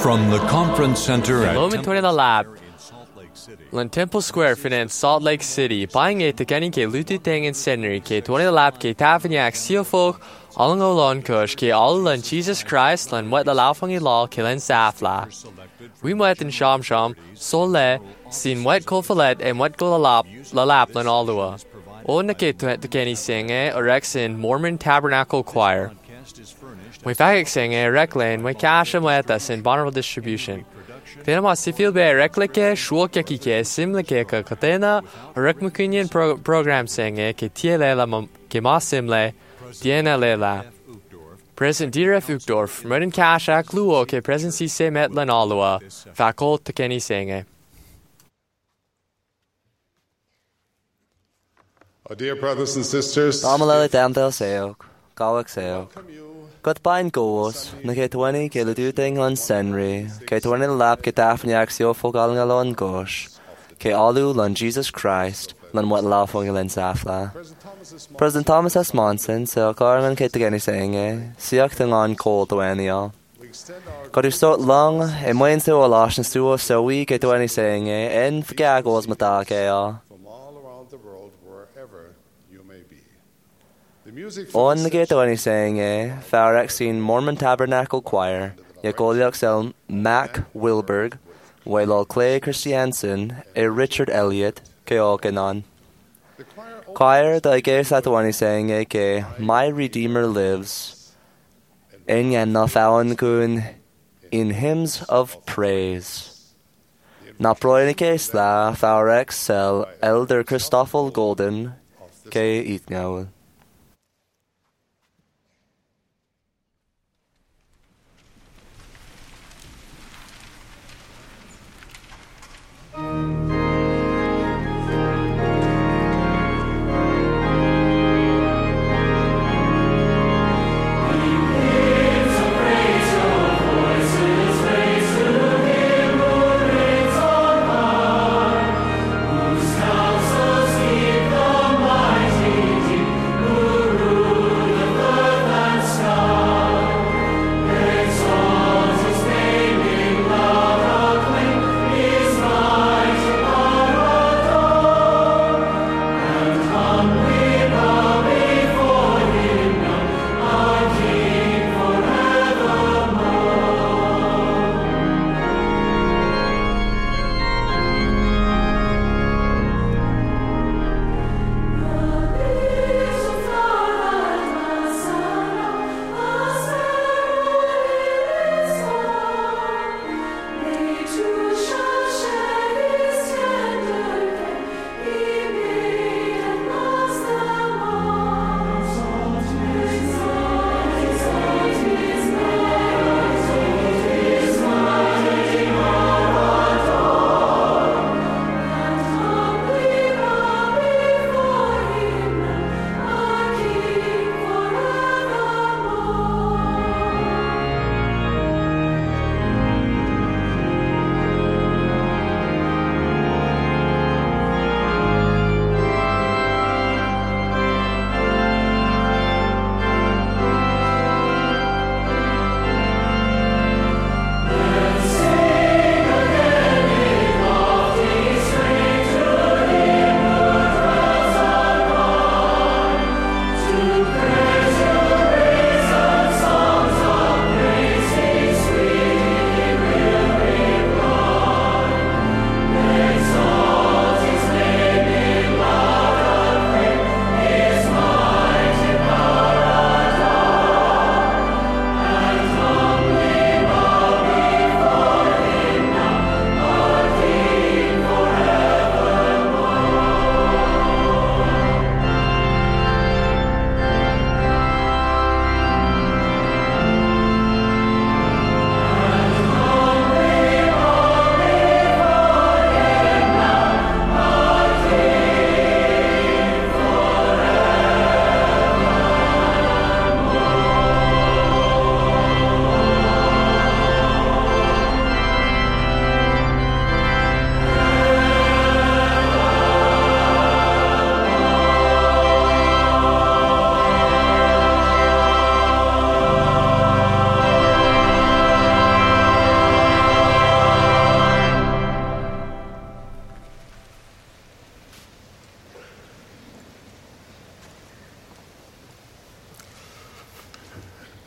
From the conference center at Moment Temple the lab. Square in Salt Lake City. Lan Temple Square in Salt Lake City. Buying it to getting ke lutu thing in Senry ke 20 the lab ke tafanyak sealfolk. Along olon kush ke all lan Jesus Christ lan what the laufangi law ke len safla. We met in sham sole sin wet kolfalet and wet golalap lan alua. On the ke to kenny sing or ex in Mormon Tabernacle Choir. We fagik sing reclin we cash and let us in Bonneville Distribution. Then ma sifil be reklike shuokeki ke simlike ka katena rekmukunian program sing ke tiele la ke ma simle diena lela. President Diref Uchtdorf, Merden Kashak Luo ke presidency se met lan alua. Fakol tekeni sing. Dear brothers and sisters, Amalele Damdale Seok, Gawak Seok. Got bain goes, na ke 20 ke ludu ting on Senry, ke 20 lap ke tafnyak sio fogal ngalon gosh, ke alu lan Jesus Christ, lan wat la fogal safla. President Thomas S. Monson, so Carmen ke tegeni senge, siak ting on cold duenia. Got you so long, e moin se o lash stuo so we ke 20 senge, en fgagos mata ke ya. On the gate when he's saying Farexine Mormon Tabernacle Choir, Yakoliaxel Mac Wilberg, Wailol Clay Christiansen, Richard Elliott, Keokenon. Choir, the guess at one he's saying My Redeemer lives, in Yannafawan in hymns of praise. Na proinike la Farexel Elder Christoffel Golden, K. Eatnowl.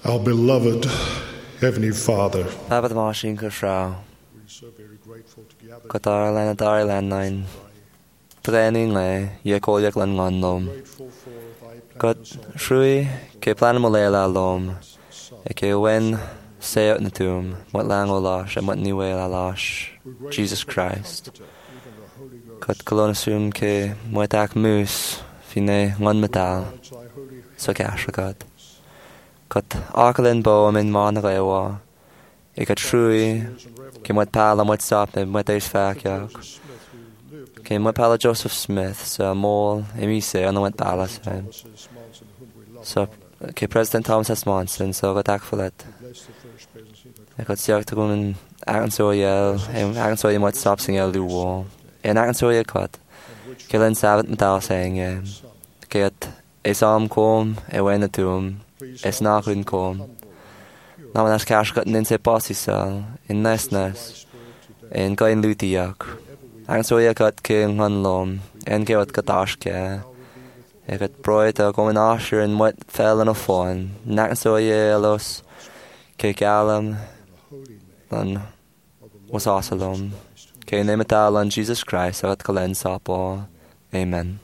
Our beloved Heavenly Father, Papa Machine Kushrao, we're so very grateful to gather Katarlan Darlan Nine, Training Le, Yakoyak Lan Lom, grateful for thy Got plan Shrui, Ke Plan Molela Lom, Eke Wen, Say Out in the Tomb, What Lang Olash, and What Niwela Lash, Jesus Christ. Got Colonasum Ke, Moetak Moose, Fine, One Metal, So Cashagat. Got Arkalin Boam in Monarewa, Eka Shrui, Ke What Pala, What Stop, and What Days Fakyak. Ke What Pala Joseph Smith, So Mole, Emise, and What Palace. So, Ke President Thomas S. Monson, So got Akfolet. I got Siak to go in Arkansas, Arkansas, what stops in Yell Wall. In Arkansas, cut. Killing Sabbath Metal saying, Get a psalm comb, a went to him, a snarling comb. Now when I cash got in say bossy cell, in Nestness, in going Lutiak. Arkansas cut King Hunlom, and get what Katashka. I got bright going Asher and what fell in a phone. Arkansas yellows, Kick Alum. Lan was asalom. Ke name it all on Jesus Christ, at Kalen Sapo. Amen.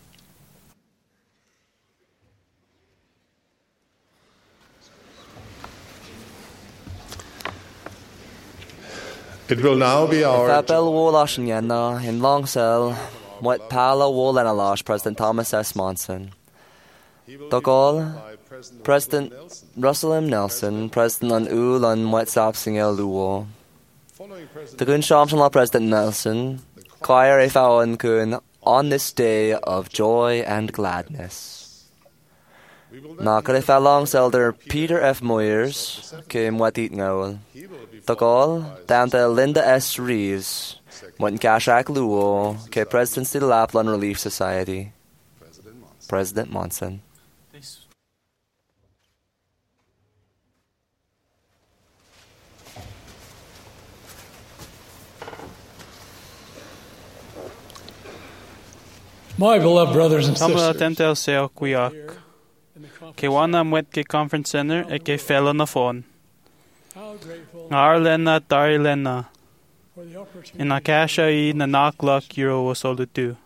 It will now be our Fabel Wolashin Yenna in Long Cell, what Pala Wolenalash, President Thomas S. Monson. Dogol, President Russell M. Nelson, President on Ul on Wet Sapsing El Luo. The Gun Shamson Law President Nelson, choir a Fawan Kun on this day of joy and gladness. Nakale Falong Elder Peter F. Moyers came what eat Noel. Dogol, down to Linda S. Reeves, went Kashak Luo, K. President City Lapland Relief Society. President Monson. My beloved brothers and Samla sisters, tentel seo kuyak. Ke wana mwet ke conference center e ke fela na phone. how grateful Arlena Darilena. for the opportunity In Akasha I na naklak euro wasolutu.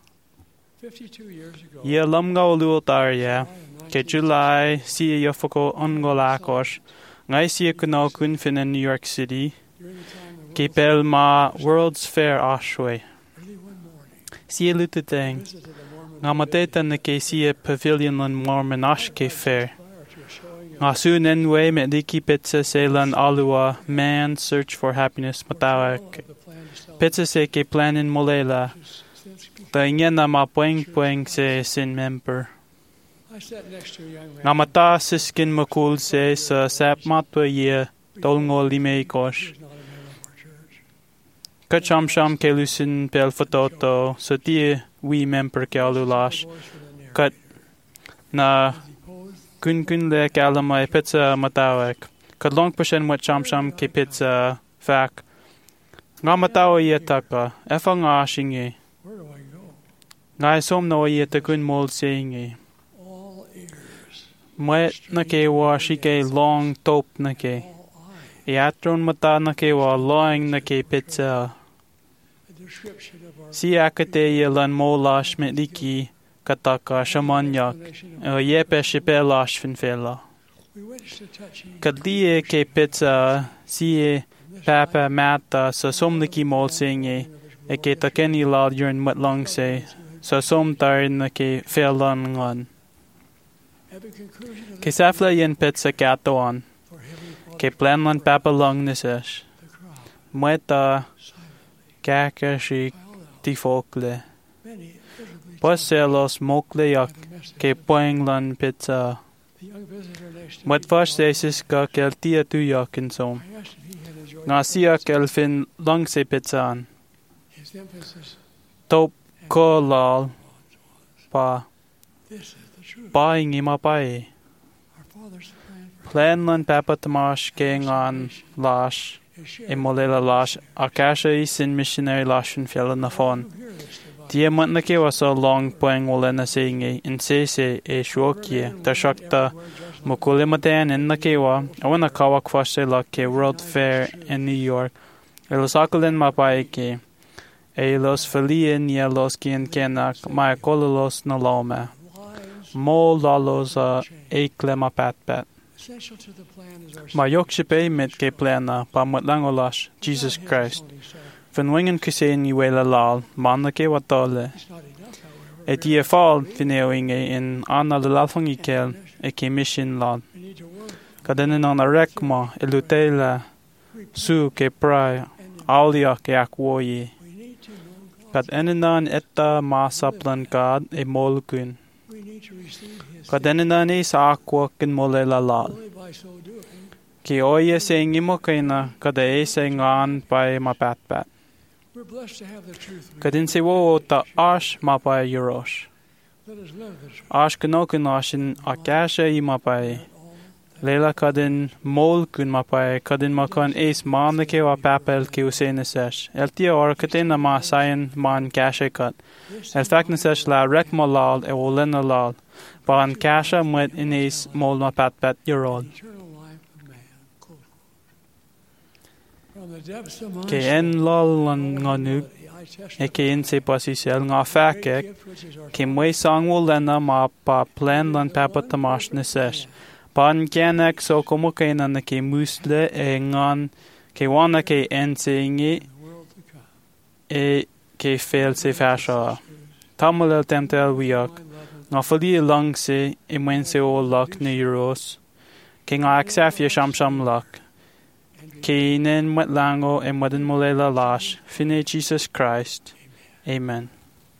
52 years ago. Ye lumga olu tarya. Ke July si yofoko ongolakos. Ngai si kuno kun fin in New York City. During the time of Ke pel ma World's Fair ashwe. early one morning, Si lututeng. visited a Mormon Ngamateta na ke si pavilion lan Mormon ash ke fair. prior to a showing of Nga sunenwe me diki pizza se lan alua man search for happiness matawak. the plan to sell Pizza se ke planin molela. since before. Ta ingena ma pueng se sin member. I sat next to a young man Nga mata siskin makul se sa sap matwa ye dolngo lime kosh. who was not a member of our church. Kacham sham ke lusin pel fototo sa tie we member ke alulash. Voice from the near. Kat na As he posed, kun le kalama pizza matawak. Kat long pashen wat sham ke pizza fak. Nga matawa ye taka. Efa nga shinge. where do I go? Nga som no ye ta kun mol saying All ears, Mwet na ke wa shi ke long top na ke. all eyes. Iatron mata na ke wa loing na ke pizza. A description of our Si akate ye lan mo lash me diki kataka shamanyak. explanation of Ye pe shipe lash fin fela. we wish to touch him. Kadlie ke pizza si e papa mata sa som niki mol singe. E ke takeni lal yun mat long se. Sa som tar na ke felan ngan. At the conclusion of Ke safla yen pizza katoan. for Heavenly Father, Ke plan lan papa long nisesh. the crowd Mweta silently kakashi piled out. ti fokle. Many visibly Poselos mokle yak the message. ke poing lan pizza. The young visitor next to Mwet me fash sesis ka kel tia tu yak in som. I asked if he had enjoyed Nga the siya service. kel fin long se pizzaan. His emphasis Top ko lal pa this is the truth. pa ingi mapai. Our Father's plan for Plan lan papa tamash ke ngan lash. is shared. Imolela lash. Akasha isin missionary lash fin fiala na fon. You hear this device. Tie mat na ke wa so long poing wala na singi. In se e shwokye. Ta shakta Mukulimatan in Nakewa, Awana Kawa Kwashela ke World Fair in New York, Elos Akulin Mapaike, Elos Felien Yelos Kien Kenak, Maakololos Nalome, Mo Lalos Eklema Patpat. Essential to the plan is our Mayokshipe mit ke plana, Pamatlangolas, Jesus Christ. Van Wingen Kusen Yuela Lal, Manake Watole. It's not enough, however. Et ye fall fineoinge in Anna de Lalfongikel, e ke mission lal. We need to work Kadenin an a rekma, elutela, su ke prai, aulia ke akwoye. we need to know God. Kad eninan etta masaplan God e molkun. We need to receive his Kadenin e sa akwa kin molela lal. only by so doing. Ki oye se ngimokena, kada e se ngan pai mapatpat. We're blessed to have the truth. Kadin se wo ta ash mapai yurosh. Let us live the truth. Ash kanokun ashin akasha I mapai. Leila kadin mol kun mapai kadin makan es manake wa papel ki usene sesh. Eltia or katina ma sayan man kasha kat. El fakna sesh la rek malal e wolena lal. Ban kasha met in es mol ma pat yurol. Eternal life of man. Cool. From the depths of Ke my en lal an nganu I e ke in se pasi sel nga great fakek. gift which is our Ke mwe sang wolena ma pa plan lan papa tamash ne sesh. Pan kenek so como ke na ke musle e ngan ke wana ke en se ingi world to come. e ke fel se fasha. Tamul temtel wiak. My love Nga fali lang se e mwen se o lak ne euros. Ke nga aksaf ye sham lak. Ke inen met lango e modin molela lash. Fine Jesus Christ. Amen.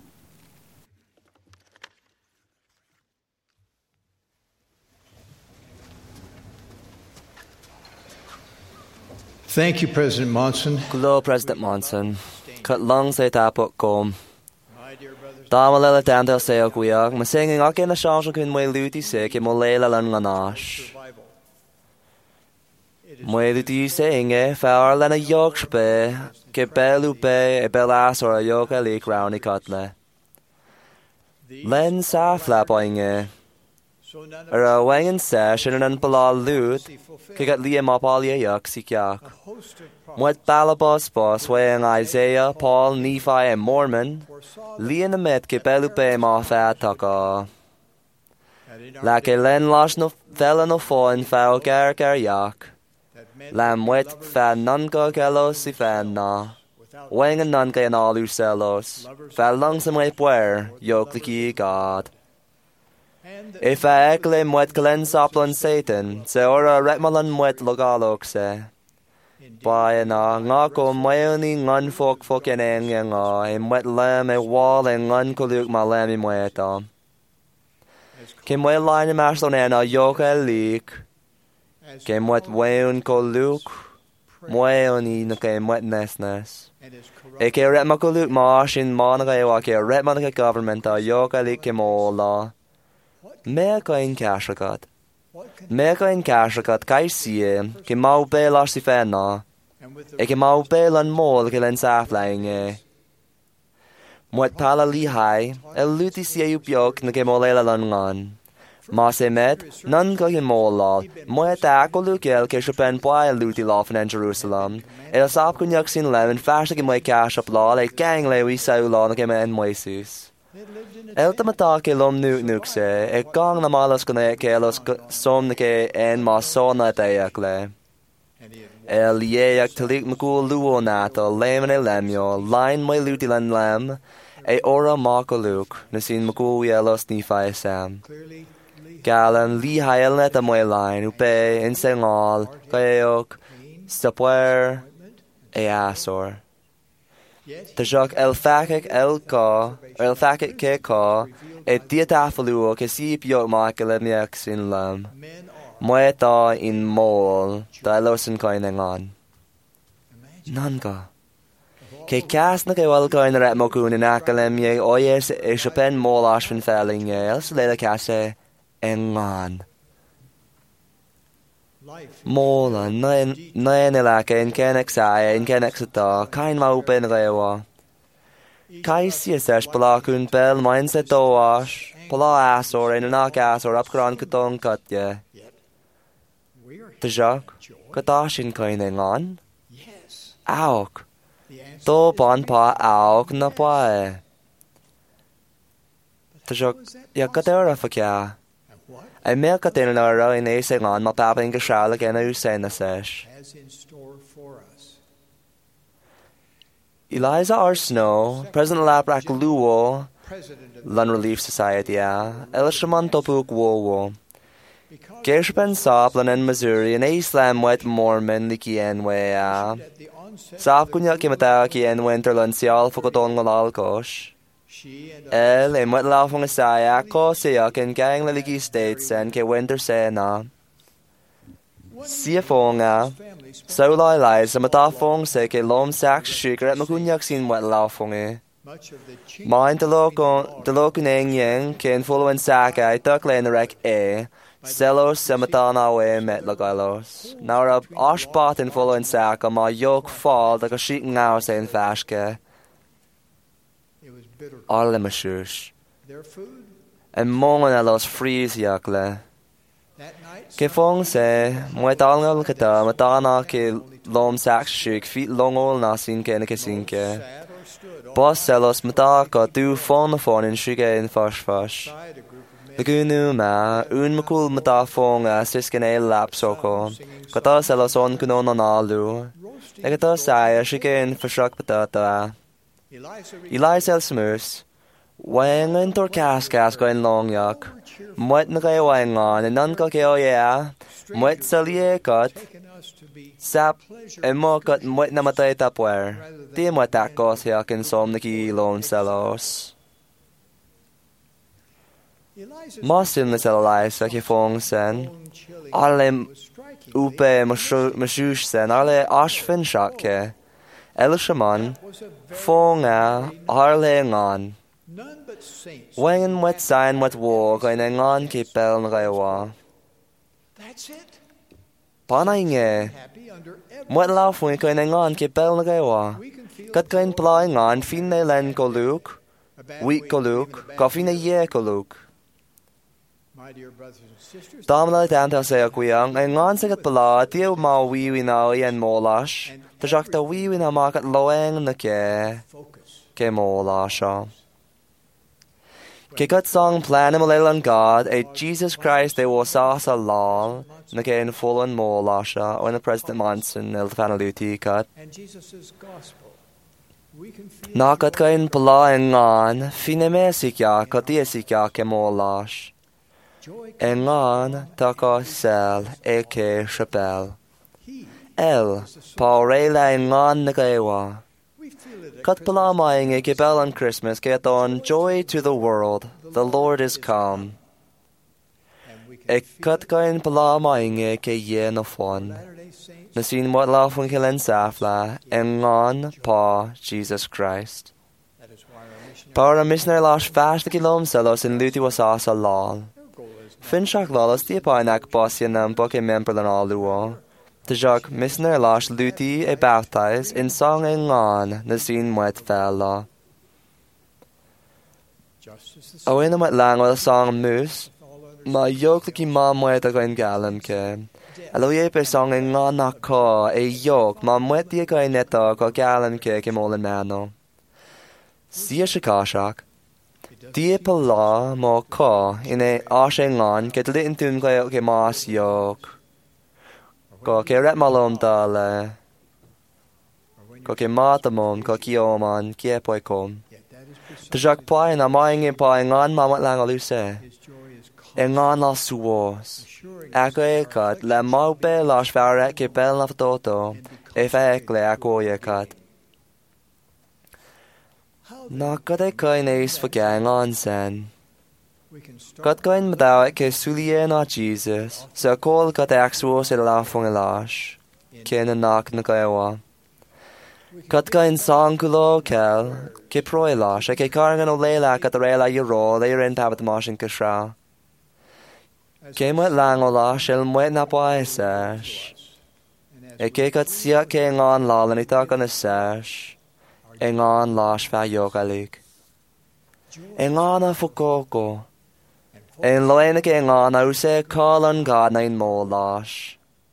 Thank you, President Monson. Glo President Monson, cut long say tapot gom. Damalella dandel say ogwiag, ma singing ake na shasha kun mwe luti se ke molela lan nganash. Mwe luti saying fair lena yogshpe, ke belu be e belas or a yoga leak roundy cutle. Len sa flapoing er a wangen sesh in an balal lut, ke gat liam apalia yak sikyak. Mwet balabos bos weighing Isaiah, Paul, Nephi, and Mormon, lian a met ke belu be ma fa taka. La ke len lash no vela no fo in fa gar yak. La mwet fa nunga gelos si fa na. Weighing a nunga in all celos. Fa lungs and way puer, yok liki God. If I ekle mwet glen soplan Satan, se ora retmalan mwet logalok se. By na nga ko mayoni ngan fok en nga, e mwet lem e wall en ngan koluk ma lem I mweta. Ke mwet line maslon en a yoka lik, ke mwet weun koluk, mweyoni na ke mwet nesnes. E ke retma koluk ma shin managa e wa ke retma government a yoka lik ke mo la. Mega in kashakat. Mega in kashakat kai sie, ke mau be las si fenna. E ke mau be lan mol ke len saflang Mwet pala lihai, e luti sie upiok na ke molela lan ngan. Ma se met, nan ka ke molal, mwet ako lukel ke shapen poa luti lafen en Jerusalem. E sap kunyak sin lem en fasha ke mwet kashap lal, e gang lewi sa ula na ke me en mwesus. Elta mata ke lom nuk se, e gang na malas kone ke elos som na ke en ma sona te yakle. El yeak talik makul luo nato, lemen e lemyo, line my luti lan lem, e ora mako luk, na sin makul yelos ni fa sam. Galan li hael net a moy line, upe, in sengal, kayok, stapwer, e asor. Tajak el fakik ke ka, e diatafaluo ke sip yok makele miak sin lam. Moeta in mol, da losin koinengan. Nanga. Ke kas na ke wal koin rat mokun in akalem ye oyes e shapen mol ashvin felling ye, els lela kase engan. Mola, naen elake in kenek sae, in kenek sata, kain ma upen rewa. Kai sies pala kun bel main se doash, pala asor, in anak asor, apkran kutong katye. Tá seach go dá sin coin é ngán? Yes. Áach. The answer Dó is ban pá áach na pá é. Tá seach ag go déir a fa ceá. and what I mé go duine ra in ééis é ngán má papain go seála gana ús na séis. has in store for us. Eliza R. Snow, President Labrac Luo, President of Lund Relief Society Elishaman Topuk Wowo. because Gersben Saplan in Missouri and Islam Wet Mormon Liki Enwe at the onset Sap kunya kimata ki en Winterland sial fokoton ngol alkosh. she and El in wet lafong isaya ko siya kin gang laliki states and ke winter se na. Siya fonga. families So lai lai sa matafong se ke lom sak shikret makunyak sin wet lafong e. much of the chief Main dalokun eng yang kin follow in saka I tuk le na rek e. Selos sa matana we met lagalos. Now rab ashbat in follow in saka ma yok fall da ka shik ngao se in fashke. it was bitter. Arle mashush. Their food En mongen a los fries yakle. that night Ke fong se, moe talngal kata, matana ke lom sak shik, fit longol na sin ke ke sinke. sat or stood Bos selos mata ka du fon in shige in fash. outside a group of men The gunu ma, un makul mata fong a sisken e lap soko. Kata selos on kunon an alu. roasting. E kata saya shige in fashak patata. Eliza Eli Sels Wang in tor kas go in long yak. Mwet na kayo wang on, and none ka kayo ya. Mwet salye kat. taken us to be Sap, e mo kat mwet na matay tapwer. Di mwet takos yak in som na ki lon selos. Eliza's Masin na selalay sa ki fong sen. own chili Arle was striking. upe mashush sen. Arle ashfin shakke. Elishaman. Was a very Fong a. Arle ngan. none but saints. Wangan wet sign wet war going ngan ki pel na kayo wa. That's it. Panay nge. Happy under every Mwet lao fwy koin ngan ki pel na kayo wa. we can feel Kat koin play ngan fin na len ko luk. a bad Week ko way of luk. feeling, a bad Coffee na feeling. ye ko luk. My dear brothers and sisters, Dam la dan ta se akuyang ay ngan sa kat pala tiyo ma wiwi na yan molash. Ta jak ta wiwi na makat loeng na focus. ke molash. Ke kat song plan mo lelan God ay Jesus Christ they was sa lal na ke in full and molash when the President Monson el fanaluti kat. And Jesus' gospel. We can feel Nakat kain pala ngan finemesikya katiesika ke molash. joy. Engan taka sel eke chapel. He, El paurela engan nagawa. we feel it. at Kat Christmas. pala maing e bell on Christmas get on joy to the world. The Lord is come. And we can E feel kat kain pala maing e ke ye no fon. Latter-day Saints. Na sin wat la fun kilen safla engan pa Jesus Christ. That is why our mission Para missioner lash fast the kilom selos in luti was asa lal. goal is Finshak lalas di pa nak bosyan nam boke member lan aluo. The jog missioner lash luti e baptize in song engan na sin mwet fella. just as the O in mwet lang wal song moose. all others Ma yok liki ma mwet ako in galam ke. Alo ye pe song engan na ko e yok ma mwet di ako in neto ko galam ke molen mano. Siya shikashak. Di pa la mo ko in e ashengan ke tlit tun ko ke mas yok. Ko ke ret malom dale. Ko ke matamon ko kioman kie poi kom. yet that is precise. Tjak pai na maing e pai ngan mamat lang aluse. His joy is E ngan la suos. assuring Ako e kat le mau pe las faret ke pel na ftoto. E fa ekle ako ye kat. how Na kat e kain eis fa ngan sen. we can start Kat kain madaw ke sulie na Jesus. Sa kol kat aksuos e la fong elash. Ke na nak na kayawa. Kat kain song kulo kel. Ke proelash. E ke karngan o leila kat reila yoro. Leir en tabat mashin kashra. Ke mwet lang o lash el mwet na po ay sesh. and as E ke kat siya ke ngan lalan ita ka na sesh. E ngan lash fa yokalik. E ngan a fukoko. and En loen ke ngan a use kalan God na in mo lash.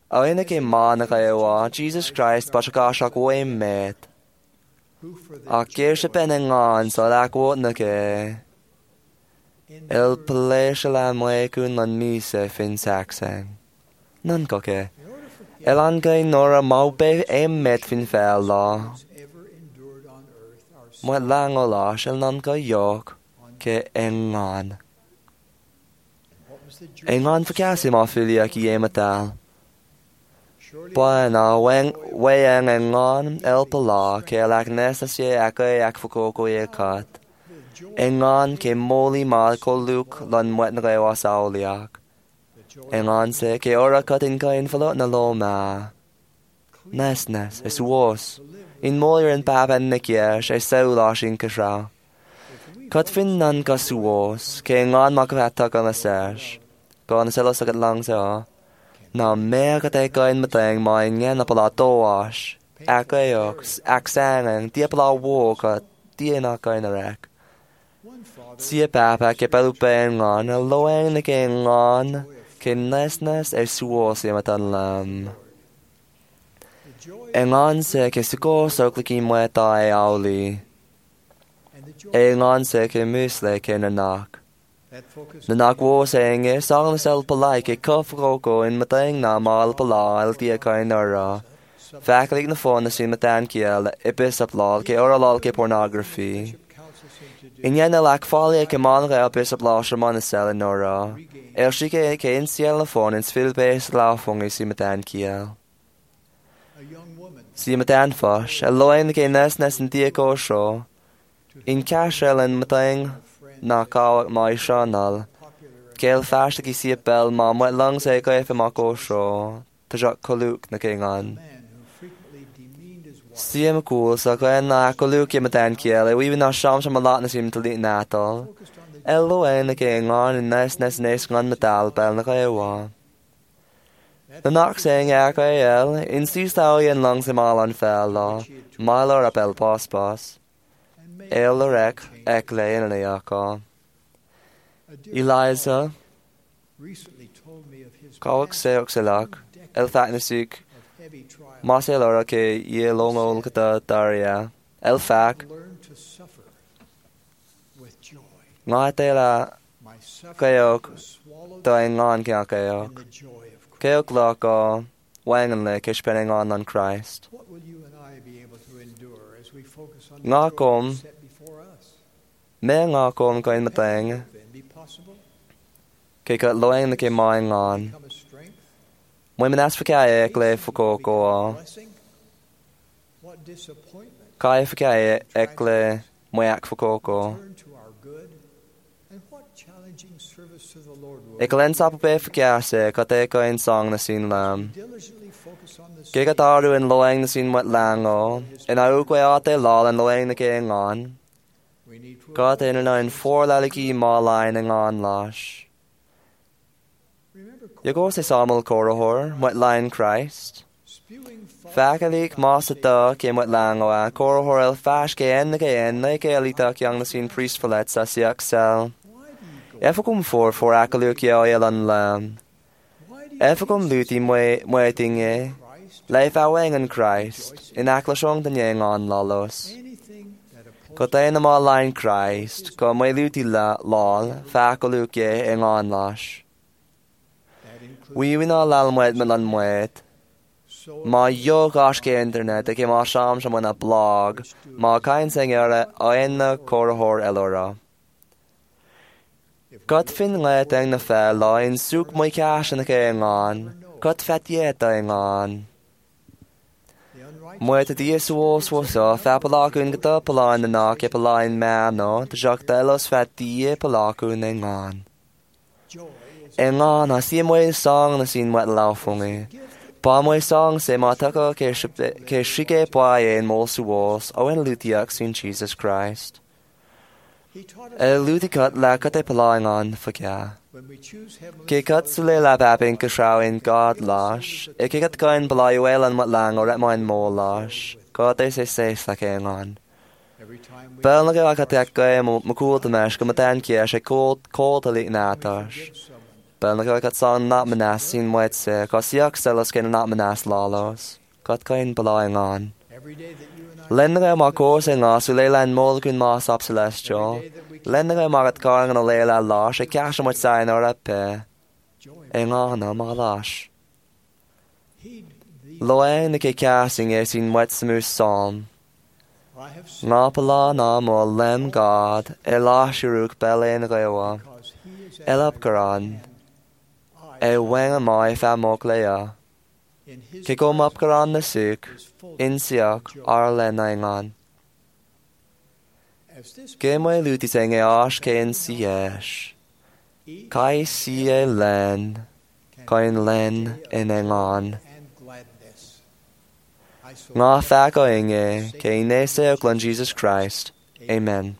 Oina ke mana kaewa, Jesus Christ pa shakashak way met. who for the Akir se penengan sa lakwot na ke. El paleshala mwe kun lan mise fin saksang. Nan ko ke. Elan kay nora maupe met fin fel la. ever endured on earth are Mwet lang o la shal nan ko yok ke engan. what was the joy Engan fakasi ma filia ki yematal. surely Buena weng engan el pala ke lak nesa sie ake ak fukoko ye kat. Engan ke moli ma ko luk lan mwet na rewa sauliak. Engan se ke ora katin ka infalot na loma. Nes es was. In moir en papen nikier e saula sin kasra. Kat fin nan ka suos ke engan makvata ka na sesh. Ka na selo sakat lang sa. Na mer ka te ka in mateng ma ingen na pala toash. Akayok aksangang dia pala wo ka dia na ka in a rek. Sia papa ke palupe engan loeng na ke engan ke nesnes e suos e matan lam. Engan se ke suko sokliki mweta e auli. Engan se ke musle ke nanak. that focus Nanak wo se enge sang na sel palai ke kofroko in mateng na mal pala el tia ka inara. Fakalik na phone na si matan kiel ipis aplal ke oralal ke pornography. counsels him to do Inyan na lak fali ke man re ipis aplal shaman na sel inara. El shike ke in siel na phone in svilbes laufung i si matan kiel. a young woman Si matan fosh, a loin ke nes in tia ko sho. In cashel in mateng na kawak mai shanal. popular Gael fast ki si bel ma mwet lang se ko efe ma ko sho. Tajak koluk na kingan. man who frequently demeaned his wife Si em cool sa ko en na koluk ye matan kiel. We na sham sham malat na sim tali natal. focused on the Elo en na kingan in nes ngan metal bel na kaya. The knock saying el in si stau yen lang se malan fel la. Malor apel pas. and made El rek ek le en na yaka. a dear Eliza recently told me of his kawak past se okselak. El fat na sik. of heavy trials Marcel ke ye longol kata daria. El fak learned to suffer with joy. nga te la My suffering kayok was swallowed to ngan ke kayok. in the joy of Christ. Kayok la ko wangan le ke spending on Christ. What will you and I be able to endure as we focus on Nga the joy kom. set before us? Me nga ko ko in mateng Then be possible, ke ka loeng ke mai ngan. become a strength, Mo menas fa kaya ek le fuko ko. blessing. What disappointment Kaya fa kaya ek le mo yak fuko ko. turn to our good, and what challenging service to the Lord will Ek len sa pa fa kaya se ka te ko in song na sin lam. diligently focus on the Ke ka taru in loeng na sin wat lango. En au ko ate lal en loeng na ke ngan. we need to Ka te na in for laliki ma line ngan lash. remember Yago se Samuel Korahor, what line Christ. spewing false Fakalik masata ke what langoa, Korahor el fash ke en na ke elita kyang na sin priest falet sa siak sel. why do you go Efakum for akaluk yao yelan lam. why do you Efakum luti mwe tinge. Christ Leif aweng en Christ. In aklasong tanyeng on lalos. anything that opposes Ko tayo na mga line Christ, ko mwe luti lol, fakaluk ye en on lash. that includes We win all almwet melan mwet. so Ma yo gosh ke internet ke ma sham sham na blog ma kain sengere ein na korhor elora. Got fin le teng na fe la in suk moi cash na ke ngan. Got fet ye ta ngan. the unrighteous Mo te die so so fa pala kun gata pala na ke pala in ma no te jak telos fet die pala kun ngan. joy is Ngan na si mo song na sin wat laufung Pa mo song se mataka ke shike pae in mol suos o en lutiak sin Jesus Christ. he taught us E lutikat la kate palangan fakya. when we choose heavenly Ke kat sule la babin kashaw in God lash. E ke kat kain balayuel an matlang or at mine mo lash. God they say la kengan. every time we Bel na ka katek kay makul tamash kamatan kya she cold tali natash. give someone Bel na got son not manas sin wet se, cos yuck celos can not manas lalos. Got kain belong on. Every day that you and I Lendere ma course in us, Ulela and Molgun Mas up celestial. Lendere magat carring on a lela lash, a cash much sign or a pe. join, Engana ma lash. heed thee. Loen the casting is in wet smooth psalm. I have sinned Napala na mo lem God, elashiruk belen rewa. because he is at Elap my Garan, I, e weng mai famoklea. in his Kikom up Garan the sick, is full in siak, arlen aingan. as this Gemwe luti sing e ash kein siesh. eat Kai sie len, kain len in engan. and gladness. I so Nga fako inge, kein nese oklan Jesus Christ. Amen.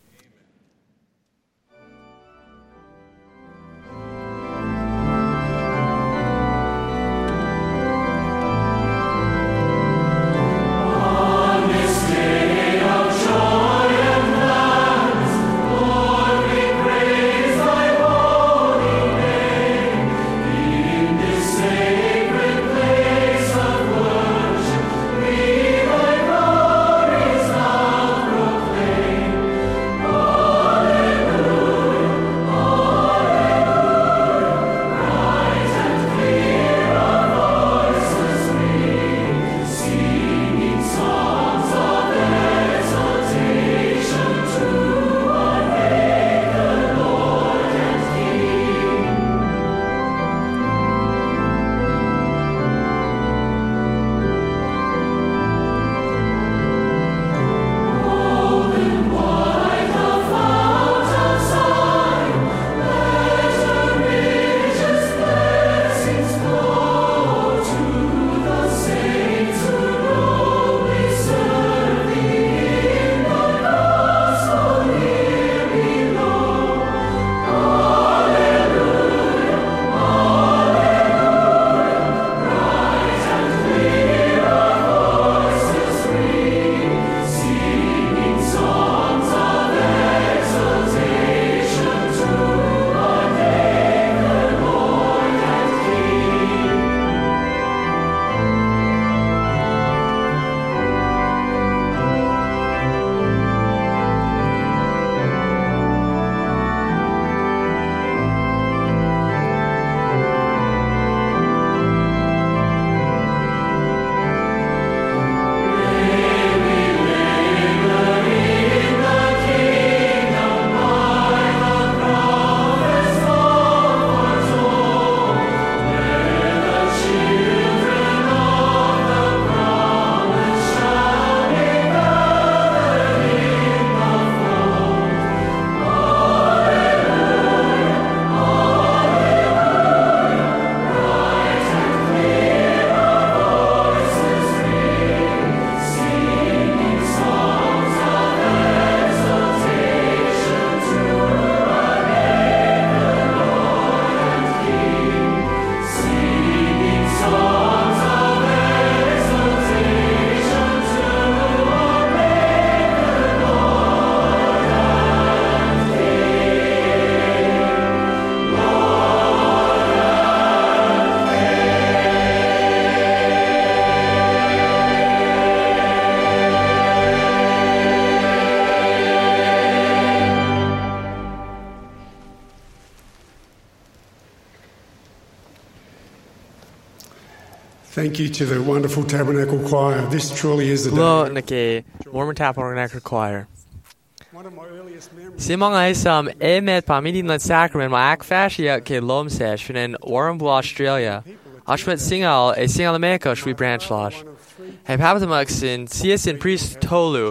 Thank you to the wonderful Tabernacle Choir. This truly is the Lo day. na ke Mormon Tap Organic Choir. One of my earliest memories. Si mga isam emet pamilin lan sacrament ma ak fascia ke lom sesh fin in Warrnambool, Australia. Ashmet singal e singal America shwi branch losh. He papatamuk sin sias in priest tolu.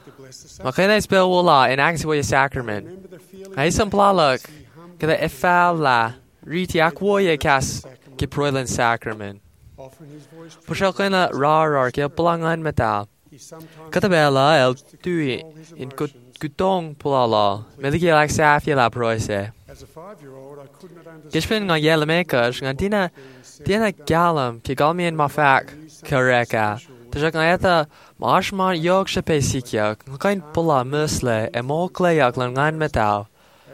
Makena is bel wala in agsway sacrament. Isam plaluk kada efal la riti akwoye kas ke proilan sacrament. Often his voice Pushakena rar ke blangan metal. he sometimes Katabella el tui in gutong pulala. Meliki like safia la proise. as a 5-year-old I could not understand Gishpin nga yela mekas nga dina galam ke galmien mafak kareka. Tashak nga eta maashman yok shape sikyak. Ngain pula musle e mo kleyak lan ngan metal. as my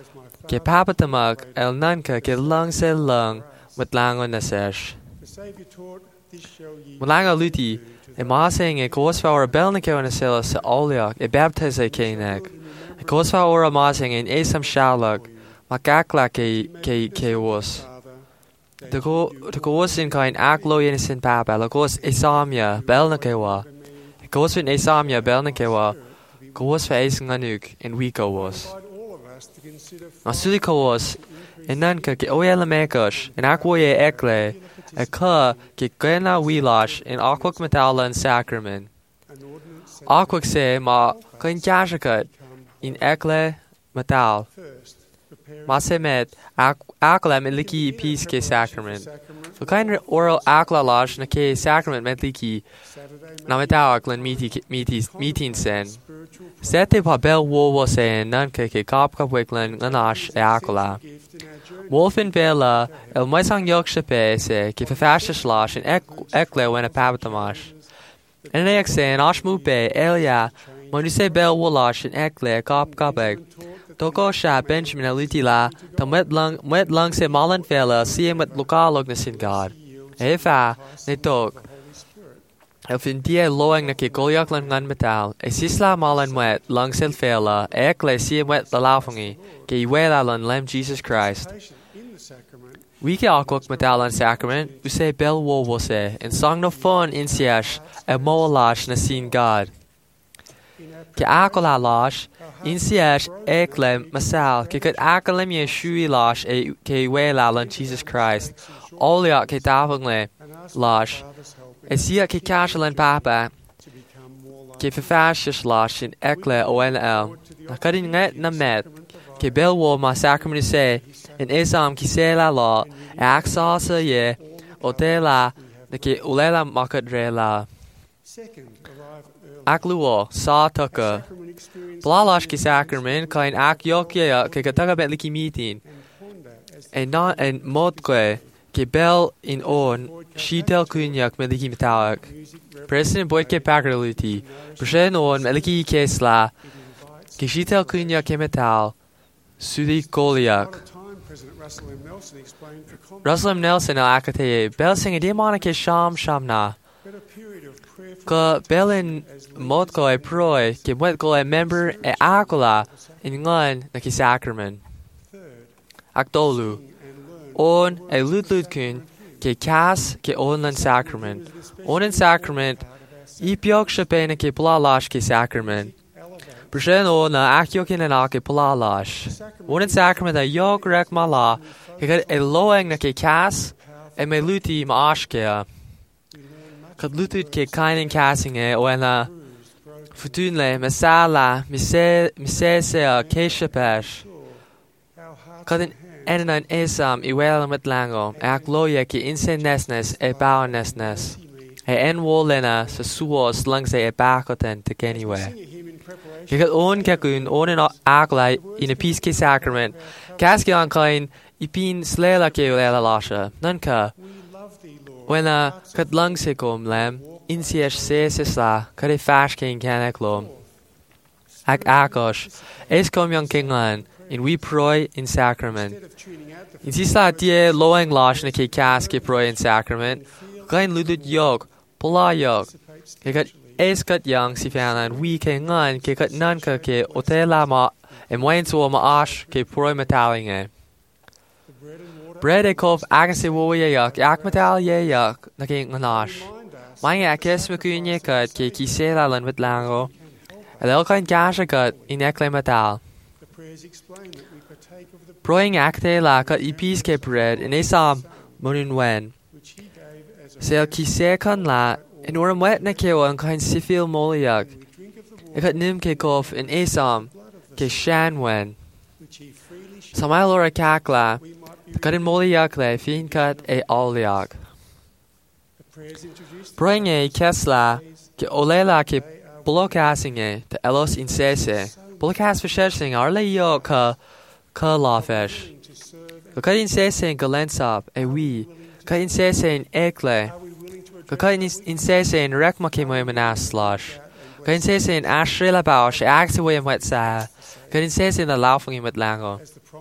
ke papatamag el nanka ke lung se lung mit lango na sesh. The Saviour taught, "This shall ye Mulango luti, e maasing e kosva belnike on a sila sa oliak, e baptize keneg. E kosva ora maasing in esam shalak, makakla ke was. De gos in kain aklo in sin papa, la gos esamia belnike wa. E gos in esamia belnike wa, gos fa esing anuk in wiko was. invite all of us to consider Asuliko was, in nanka ke oyela mekosh, in akwoye ekle, a ka ke gena wilash in aquak metala and sacrament. an ordinance Aquak se ma kain kashakat in ekle metal. first, preparing Ma se met akla meliki peace ke sacrament. sacrament So kain oral akla lash na ke sacrament metliki Saturday na metal aklan meeting sen. spiritual Sete pa bel wo se nanka ke kapka wiklan ganash e akla. gift in our journey. Wolfen vela el maisang yokshape se ki fafasha slash in ekle when a pabatamash. En ek se en ashmupe elia monu se bel wolash in ekle kap kapeg. Toko sha Benjamin elitila ta met lung se malan vela si met lokalog na sin God. Efa ne tok. Elfin die loeng na ke golyak lan ngan metal. E sisla malan wet lung sel vela ekle si met la laufangi ke iwela lan lem Jesus Christ. In the sacrament, We ke akok metal an sacrament, we say bel wo se, and song no fun in siash, e moalash na sin God. Ke akola lash, in siash ekle masal, ke kat akolem ye shui lash e ke wela lan Jesus Christ. Olia ke tavangle lash, e sia ke kashalan papa, to become more like ke fafashish lash in ekle ONL. Na kadin net na met, ke bel wo ma sacrament se, in esam ki se la la, e aksasa ye, o te la, na ke ulela makadre la. second, arrive early. Akluo, sa tuka. Sacrament experience Blalash ki sacrament, kain ak yokya, ke kataga bet liki meeting. ponder as En na en modkwe, ke bel in on, shitel kunyak me liki metalik. President boy ke pakraluti, preshen on me liki kesla, ke shitel kunyak ke metal, sudi goliak. By the time President Russell M. Nelson explained for conference, Russell M. Nelson al akate, bel sing a demona ke sham na. but a period of prayerful Ka belin modko e proi, ke mwet ko e member e akola, in ngan na ki sacrament. third, Akdolu. and learn On e lut kun, ke kas ke on lan sacrament. On in sacrament, ipiok shapena ke plalash ke sacrament. elevate Preshen on na akyokin en ake plalash. On in sacrament a yok rek mala, ke kat e loeng na ke kas, e me luti ma ashkea. Kat lutut ke kainin casing e o ena futunle me sala me se a keshapesh. our hearts Kat in enan esam I wela met lango ak loya ke insen nesnes e bao nesnes. E en wolena sa suos langs e bakoten te anyway. sing a hymn in preparation Ke kat on kakun on en akla in a peace ke sacrament. Kaski an kain ipin slela ke ulela lasha. Nanka. we love thee Lord When kat lang se kom lem, in sies se sla, kat e fash king canek lom. Ak akosh, es kom young king lan, in we proi in sacrament. instead of tuning out the In sisla die loeng lash na ke kas ke proi in sacrament, kain ludut yog, pola yog. Ke kat es kat young si fanan, we ke ngan, ke kat nan ka ke otela ma, e moen so ma ash ke proi metaling e. bread and water Bread e kof agase wo ye yak, ak metal ye yak, na ke nganash. remind us Mange akes me kunye kat ke kisela lan wit lango. El kain gasha kat in ekle metal. the prayers explain that we partake of the Proing akte la kat ipis ke bread in esam munun wen. which he gave as a Sel kise kan la in oram wet na ke an kain sifil moliak. drink of the water Ikat nim ke kof in esam ke shan wen. which he freely shared Samail ora kakla we might be kat in moliak le fin kat e oliak. the prayers introduced Proing e kesla ke olela ke blokasing e te elos in sese. Blokas verschessing arle yo ka la fesh. to serve Ka in sese in galensap e wi. Ka in sese in ekle. are we willing to Ka address in sese in rekma ke mo manas slash. Ka in sese in ashrila baush axe we wet sa. Ka in sese in the laufing mit lango. as the promise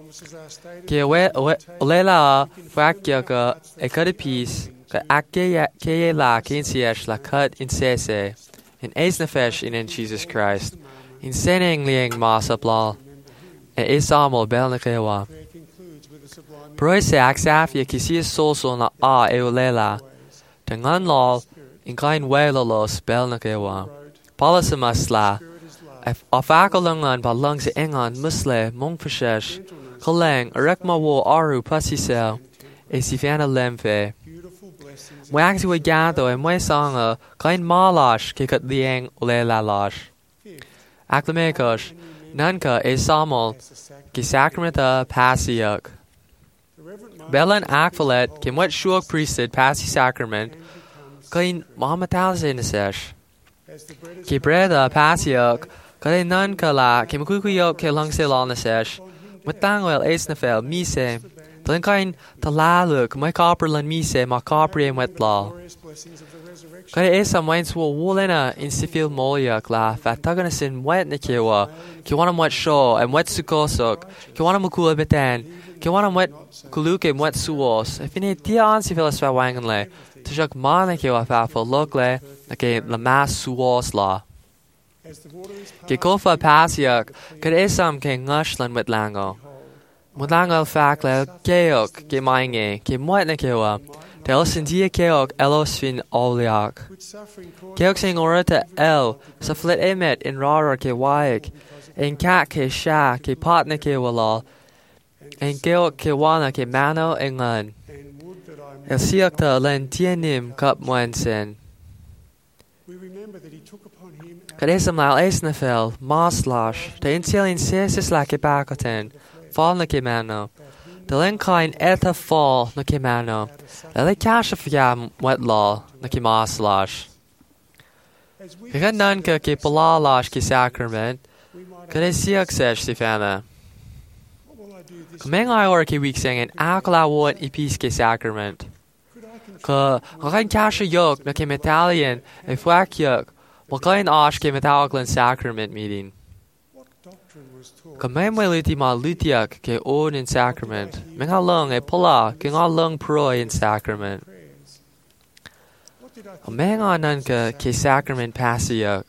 Ke lela fakya ka ekada peace ka akke la kinsiash la cut in sese in eisnafesh in Jesus Christ in seneng lieng masapla e isamol belnakewa. Proise aksafia kisia soso na lela tengan lol in kain welalos belnakewa. Palasamasla afakalungan ba lungs engan musle mongfashesh kaleng arekma wo aru pasisel e sifana lemfe. Mwaxi we gado e mwe sanga kain malash ke kat lieng lela lash. Aklamekos nanka e samol ki sacramenta pasiak. Belan akvalet ke mwet shuak priesthood pasi sacrament kain mahamatal zinasesh. Ki breda pasiak kale nanka la ke mkukuyok ke langse lanasesh. Matangwel esnafel mise. Dlen kain talaluk my copperlan mise ma copri wetla. Kaya esam wains wo wolena in sifil molyak la fatagana sin wet nakewa. Ki wanam wet shaw and wet sukosok. Ki wanam mukula betan. Ki wanam wet kuluke wet suos. If in tia an sifilis fa wanganle. Tishak ma nakewa fafo lokle nake la mas suos la. Ki kofa pasyak kad esam ke ngashlan wet lango. Mudangal fakle keok ke mainge ke mwet nakewa. Delsindia keok elosfin oliak. Keok sing orata sa flit emet in rara ke waik. En kat ke sha ke patna ke wala. En keok ke wana ke mano engan. El siakta len tienim kap mwensen. Kadesam lal esnafel, maslash, te insilin sesis la ke bakoten. Fall na ke mano. The lenkain eta fall na ke mano. Lele kasha fya wet law na ke maslash. Kaya nanka ke palalash ke sacrament. Kade siak sesh sifana. Kameng ay or ke week singing akla wot ipis ke sacrament. Ka kain kasha yok na ke metallian e fuak yok. Makain ash ke metallian sacrament meeting. Kamay luti ma lutiak ke on in sacrament. Menga lung e pula ke nga lung proi in sacrament. Menga nanka ke sacrament pasiak.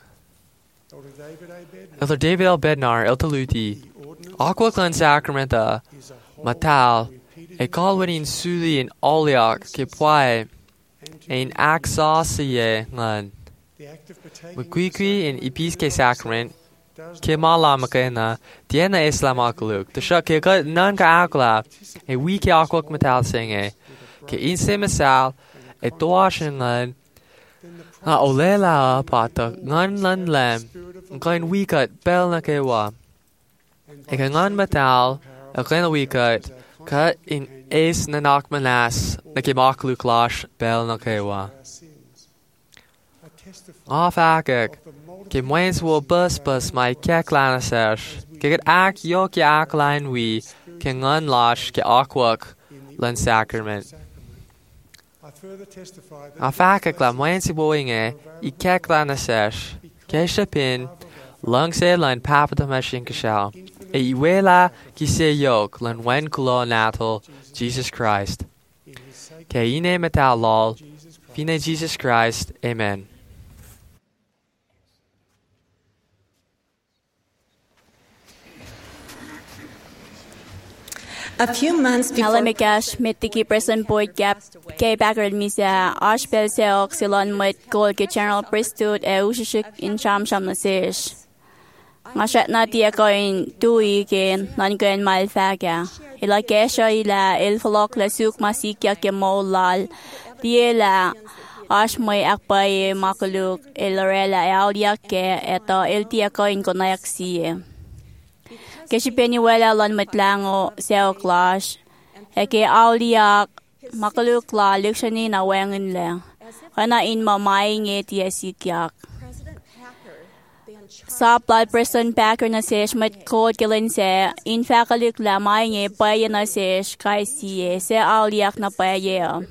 Elder David L. Bednar elta luti. Aquaklan sacramenta matal e kalwin suli in oliak ke poe in axasie ngan. Mukwi in ipis ke sacrament. Ke mala makena tiena islamakuluk the shak ke nan ka akla e we ke akwak metal singe ke inse masal e toashingan na olela pata ngan lan lam ngan we cut bel na ke wa e ngan metal e kan we cut in is nanak manas na ke makuluk lash bel na ke wa afakek ke mwens wo bus my keklana sesh. Ke get ak yo ke akline we ke ngun lash ke akwak lan sacrament. Afaka kla mwens boinge I keklana sesh. Ke shapin lung se lan papata mashin kashal. E iwela ki se yok lan wen kulo natal Jesus Christ. Ke ine metal lol. Fine Jesus Christ. Amen. A few months before Nalamikash mitiki present board gap kay background misa ashbel seok silon mit gold ke general priesthood e ushishik in sham nasish. Ngashat na tiya ko in tui ken nan ko en malfaga. Ila kesha ila el falok la suk masikya ke molal. Diela ashmoy akpay makuluk elorela audia ke eto el tiya ko in konayak siye. Kasi peniwala lan matlango seo clash. Eke auliak makalukla luksani na wengin lang. Kana in mamaing etiasikyak. Sa blood person packer na sesh mat code kilin se in fakaluk la maing paya na sesh kai siye se auliak na paya.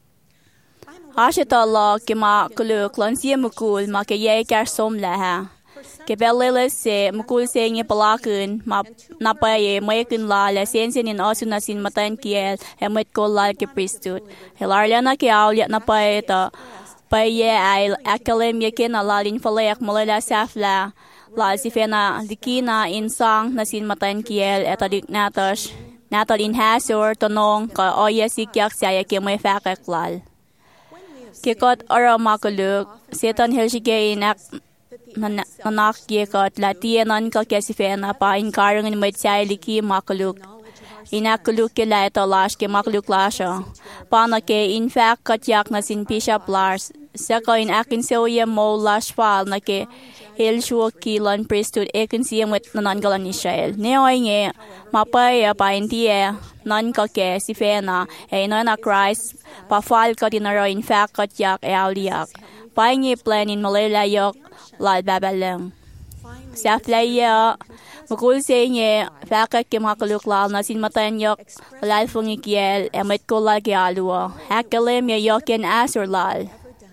Ashitala kima kuluk lan siya mukul makaye kar som laha. ke belele se mukul se nge palakin ma napaye mayakin la le sensin in osuna sin matan kiel e met ko la ke priesthood helarlana ke aulia napaye ta paye ay akalem yakin alalin falayak malala safla la sifena dikina insang na sin matan kiel etadik natash natal in hasor tonong ka oya sikyak saya ke may fakaklal Kekot ora makuluk, setan helshige inak nanak kekot latianan ka kesifena pa inkarang may tsay liki makuluk. Inakuluk ke la ito lash ke makuluk lasha. Pana ke in fact katyak na sinpisha plars. Saka in akin seoye mo lash fal na ke helshuo kilan priesthood ekin siyang wet nanangalan Israel. Neoy nge mapaya pa intiye nan ka ke sifena e na Christ pa fal ka dinaro in fact katyak e auliak. Pa nge plan in malalayok lal babalang. Sa flaya Makul se nge fakak ke makuluk lal na sin matan yok lal fungi kiel emet ko lal ke alua. Hakalem ya yoken asur lal.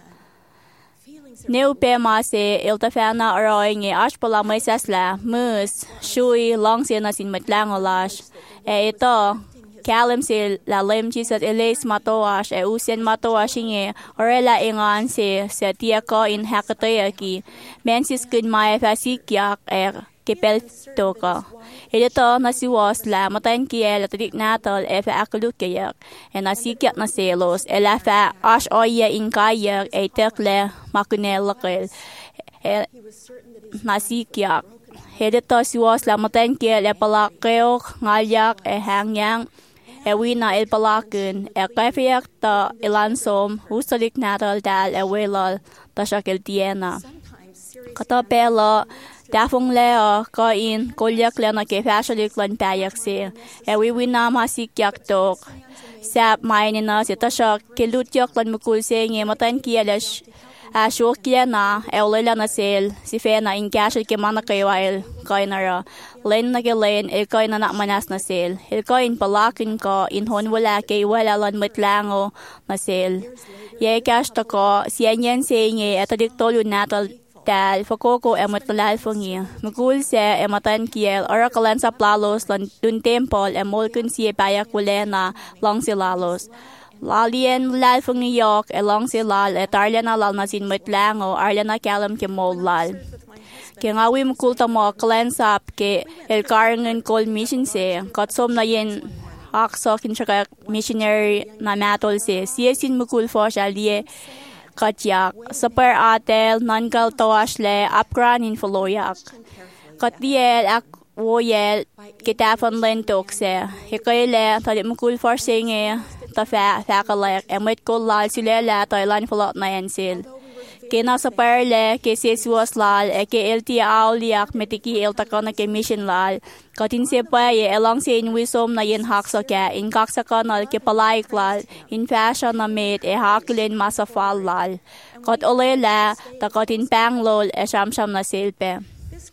Neu pe ma se iltafana aroy nge ashpala may sasla mus shui long se na sin matlang olash. E ito kalem se lalem chisat eles matoash e usen matoash nge orela ingan se tia ko in hakatoya ki. Mensis kun may fasikyak kepel toka. Ito nasiwas la matan kiel at natal efa akuluk kayak e nasikyat na selos e lafa ash oya in kayak e tekle makunel lakil e nasikyak. Ito siwas la matan kiel e palakayok ngayak e hangyang e wina el palakun e kafayak ta ilansom usalik natal dal e welal ta shakil tiena. Kata pela Dafong leo ko in kolyak le na ke fashalik lan payak se. E wi na masikyak tok. Sap main na se tasha ke lutyak lan mukul se nge matan kielash. A shok na e olela na sel si fe na in kashal ke mana kaywal ko inara. Len na ke len e ko na manas na sel. E ko in palakin ko in hon wala ke wala lan matlango na sel. Ye kash to ko siya nyen se nge etadik tolu natal Tal fakoko emat kalal fungi. Magul se ematan kiel orakalan sa plalos lan dun temple emol kun siya payak wulena long silalos. Lalien lal fungi yok long silal etarlena lal nasin matlango arlena kalam ke mol lal. Ke ngawi makulta mo kalensap ke el karangan kol mission se katsom na yen akso kinshaka missionary na matol se siya sin makul fo siya liye Katyak, super atel, nangal toasle, apkranin foloyak. Katliel ak woyel, kitafan len tokse. Hikayle, talit mukul forsinge, tafa, fakalek, emet kulal silela, toilan folot na yansil. Kina super le, ke siswas lal, ke ilti auliak, metiki iltaka na ke mission lal. Katin sepa ye elang se in wisom na yen haksa ke, in kaksa kanal ke palaik lal, in fashion na mate e hakilin masafal lal. Kat ole la, ta katin pang lol e sham na silpe.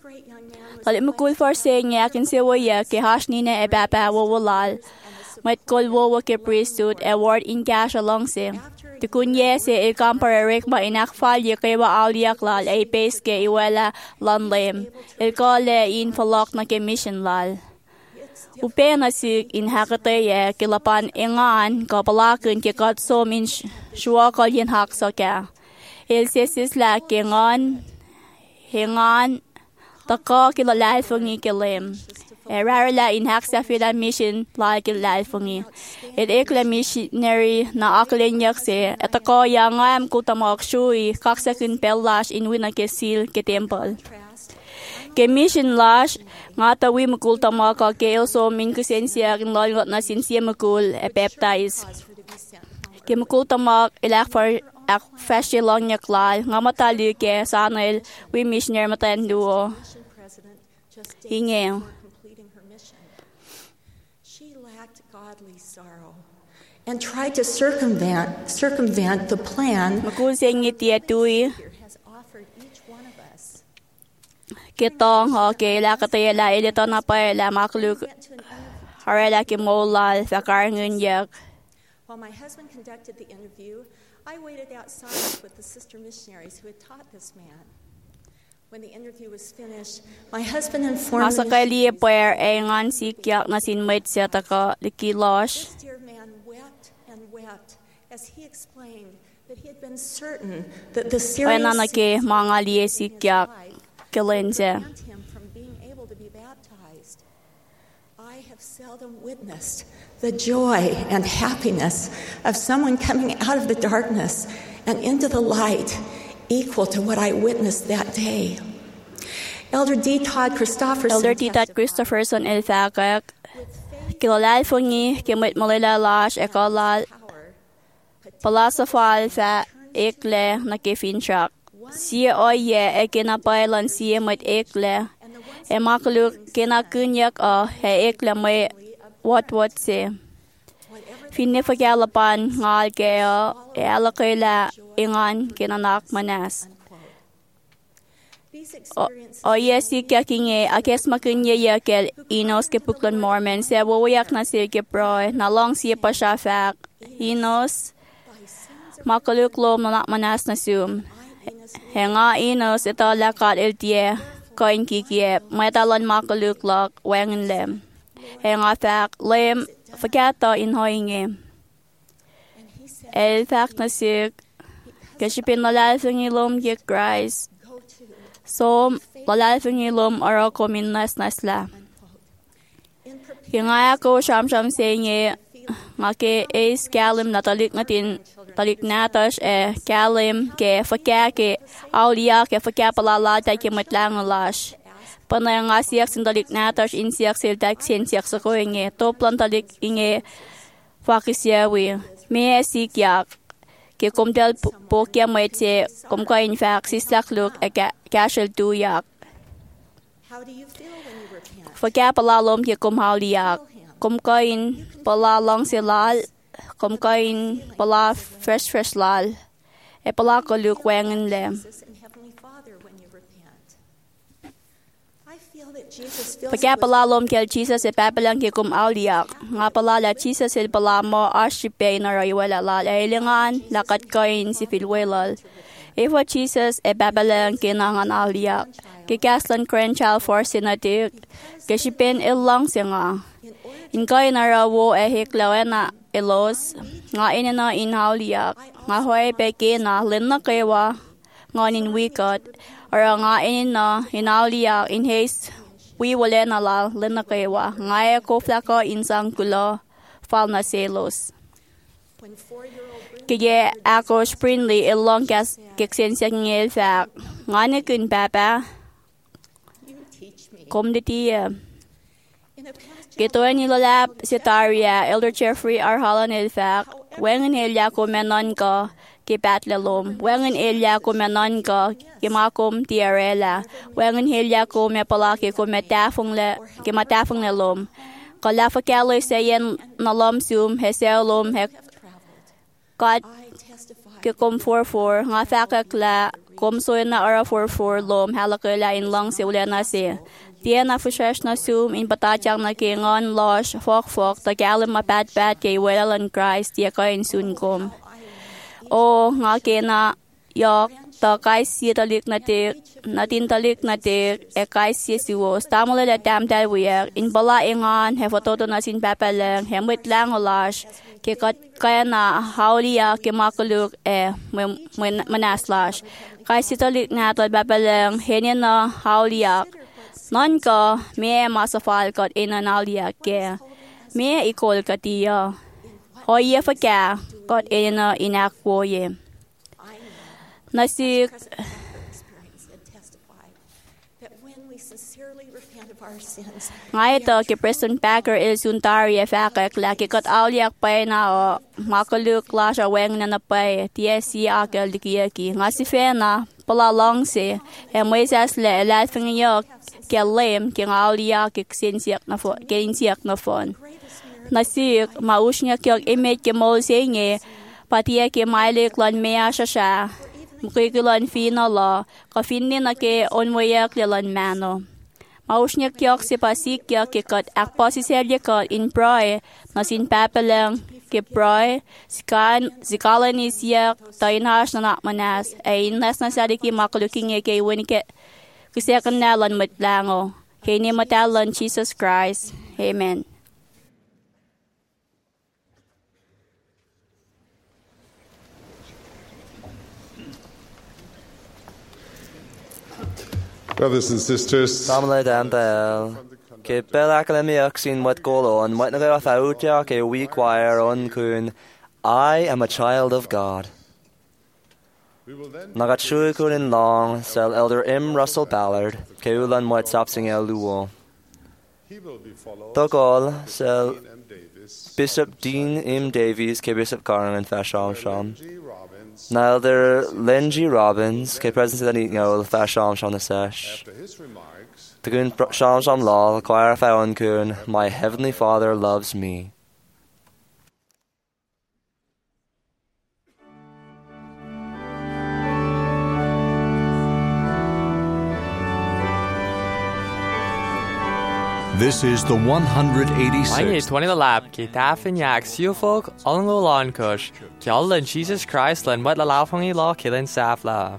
Talit mukul for saying akin sewa ye ke hash nina e bapa wawalal. Mat kol wawa ke priesthood e ward in cash along se. Tikunye se e kamparerek ma inakfal ye kaya auliak lal e pes ke iwala lanlem. El kole in falok na ke mission lal. Upe na si in hakate ye kilapan ingan kapalakun ke katsom in shua kol yin haksa ke. El sesis la ke hingan taka kilalal fungi kilim. Rarala in haksa fila mission la kilal fungi. It ekla missionary na aklin yakse at ako yangam kutamok shui kaksakin pellash in wina kesil ke temple. Ke mission lash nga tawi makultamok ke also min kusensya kin lolgot na sinsya makul e baptize. Ke makultamok ilak for ak fashion long yaklal nga matali ke sanel we missionary matan duo. Hinge. And tried to circumvent the plan has offered each one of us. Kitong okay la katayala ilito na pa la makluk harela ki molal sa karangun yak. While my husband conducted the interview, I waited outside with the sister missionaries who had taught this man. When the interview was finished, my husband informed Masa me kay liya puwer ay ngan sikyak na sinmait siya taka likilosh. this dear man wept and wept as he explained that he had been certain that the Ay serious nanake mga liya sikyak kilin siya. prevent him from being able to be baptized. I have seldom witnessed the joy and happiness of someone coming out of the darkness and into the light equal to what I witnessed that day. Elder D. Todd Christopherson Elder Titat Christopherson elfakak kilolal fungi kimit malilalash ekolal palasafal fa ekle nakifinchak. Siya oye e kinapailan siya mit ekle e makaluk kinakunyak o he ekle may what se. Finifagalapan ngal kaya e alakila ingan kinanak manas. O yes, sikya kinge akes makunya yakel inos ke puklan mormen se wawayak na siya ke proy na long siya pa siya fak inos makaluklo manas na sum henga inos ito lakat iltie koin kikie metalan makaluklok wengen lem henga fak lem fakato inhoinge el fak na siya kashipin nalalfing ilom ye Christ. So, lalafing ilom aro kominas nasla. Kaya ako siyam senye, ngake es kalim na talik natas kalim ke fakya ke aulia ke fakya palalata ke matlang lash. Panay nga siyak sindalik natas in siyak siltak sin siyak sa ko inge, toplan talik inge fakisyawi. Me sikyak. Ke kumdel pokya maite kumkain fak sislakluk kashel tuyak. How do you feel when you repent? Fakya palalom ke kumhauliyak. Kumkain palalong silal. Kumkain pala fresh lal. E pala koluk wengen lem. And Heavenly Father when you repent. I feel that Jesus fills Fakya you with palalom ke Jesus e papalang ke kumauliyak. Nga palala Jesus el palamo ashipe na rayuela lal. E ilingan lakat kain si filwelal. Iwa Jesus e papalang ke nangan auliyak. Kikaslan krenchal for sinatik. Kashipin ilang siya nga. Inkay na rawo e hiklawena ilos. Nga inina inauliyak. Nga hoy peke na lina kewa. Nga ninwikot. Ora nga inina inauliyak in haste. We wale na la lina kewa. Nga e ko flako insang kulo. Fal na selos. when 4-year-old Kaya ako sprinly ilong kiksin siya ngil fak. Nga ni kun papa. you teach me. Komditiya. In a past Kito ni lalap si Taria, Elder Jeffrey Arhalan ilfak. Wengen ilya ko menon ko ki patlalom. Wengen ilya ko menon ko ki makom tiarela. Wengen ilya ko me palaki ko metafong le lom. Kala fakalo sayen nalom sum heselom he kat I testify ki kom 44 nga fakakla kom soy na ara 44 lom halakala in lang si ulena si. Dia na fushash na sum in patachang na kingon losh fok ta galim mapat kay welan Christ dia ko in sun kom. O nga kena yok ta kai si talik na te e kai si siwo stamole la tam dal wier in bala ingon he fototo na sin papalang hemit lang olash ke kaya na haulia ke makuluk manaslash kai si talik na to papalang henyan na haulia non ko me masafal kot inanaulia ke me ikol katia hoye fakya kot ina inakwoye nasik experience and testify that when we sincerely repent of our sins, ngay ito ki Preston Packer suntaria fakak laki kot auliak pa na o makuluk la sa weng na napay TSC akal dikiyaki nga si Fena palalong si e Moises le latfing yok ke lem ki auliak ki sinsiak na fon nasik mausnya kyok image ke mol singe patia ke mailik lan mea siya mukikulan fina la kafini na ke onwayak lilan mano mausnya kyok si pasikya ke kat akposiselya kat in proy na sin papalang ke proy sikala ni siyak tainhash na nakmanas ay inas na sadiki makuluking ke wini ke Gusiakan nalan matlango. Kay ni matalan Jesus Christ. Amen. Brothers and sisters, Samle dan bel. Ke bel academic sin what go on, what naga thautia ke we choir on kun. I am a child of God. Nagat shui kun in long, sel Elder M. Russell Ballard, ke ulan what sapsing el luo. Togol, sel Bishop Dean M. Davies, ke Bishop Garner and Fasham Sham. Now there Lenji Robbins, ke presence of the Nigno, Fasham Sham the Sesh. The Gun Sham Sham Law, choir found kun, my heavenly Father loves me. This is the 186th. Mange 20 lab ke tafin yak siofog alngo lan kush ke allen Jesus Christ len wat la lafangi law killen safla.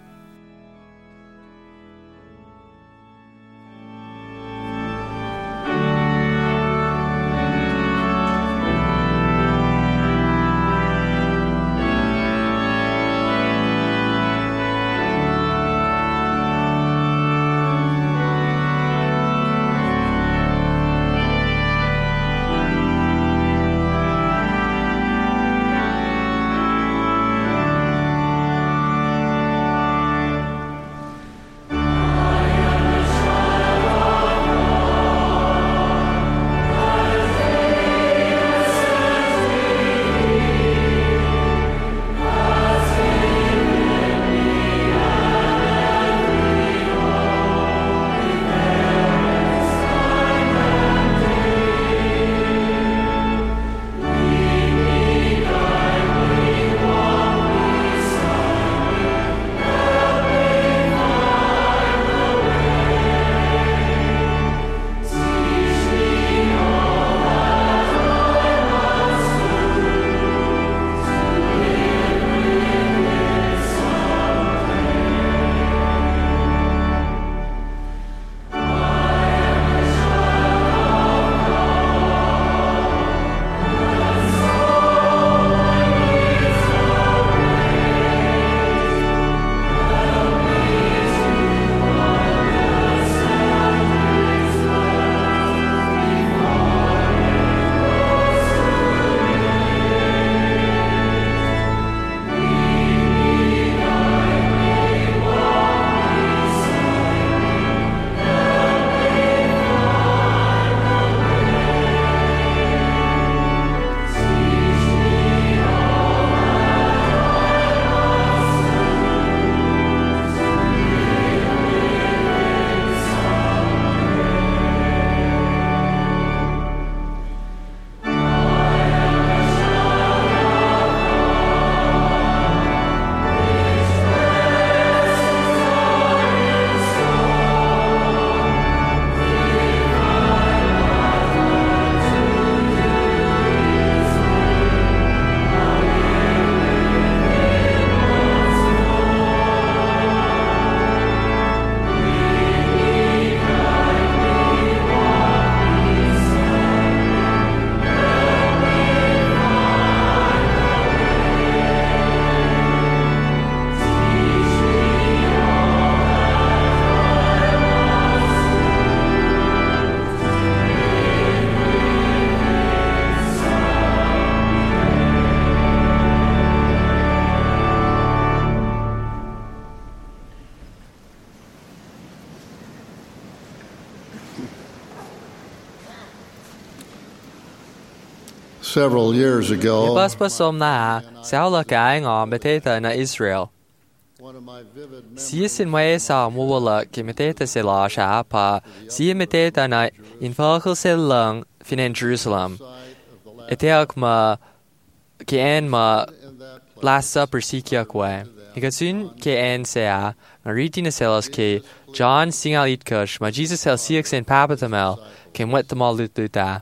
Several years ago, Paspasom na saula kaing on beteta na Israel. Siasin way sa muwala kimiteta sila siya pa siya miteta na infakal silang finan Jerusalem. Itiak ma kien ma Last Supper sikiak way. Ikasun kien siya na riti na silas ke John singal itkush ma Jesus el siak sin papatamel kim wet tamal lutluta.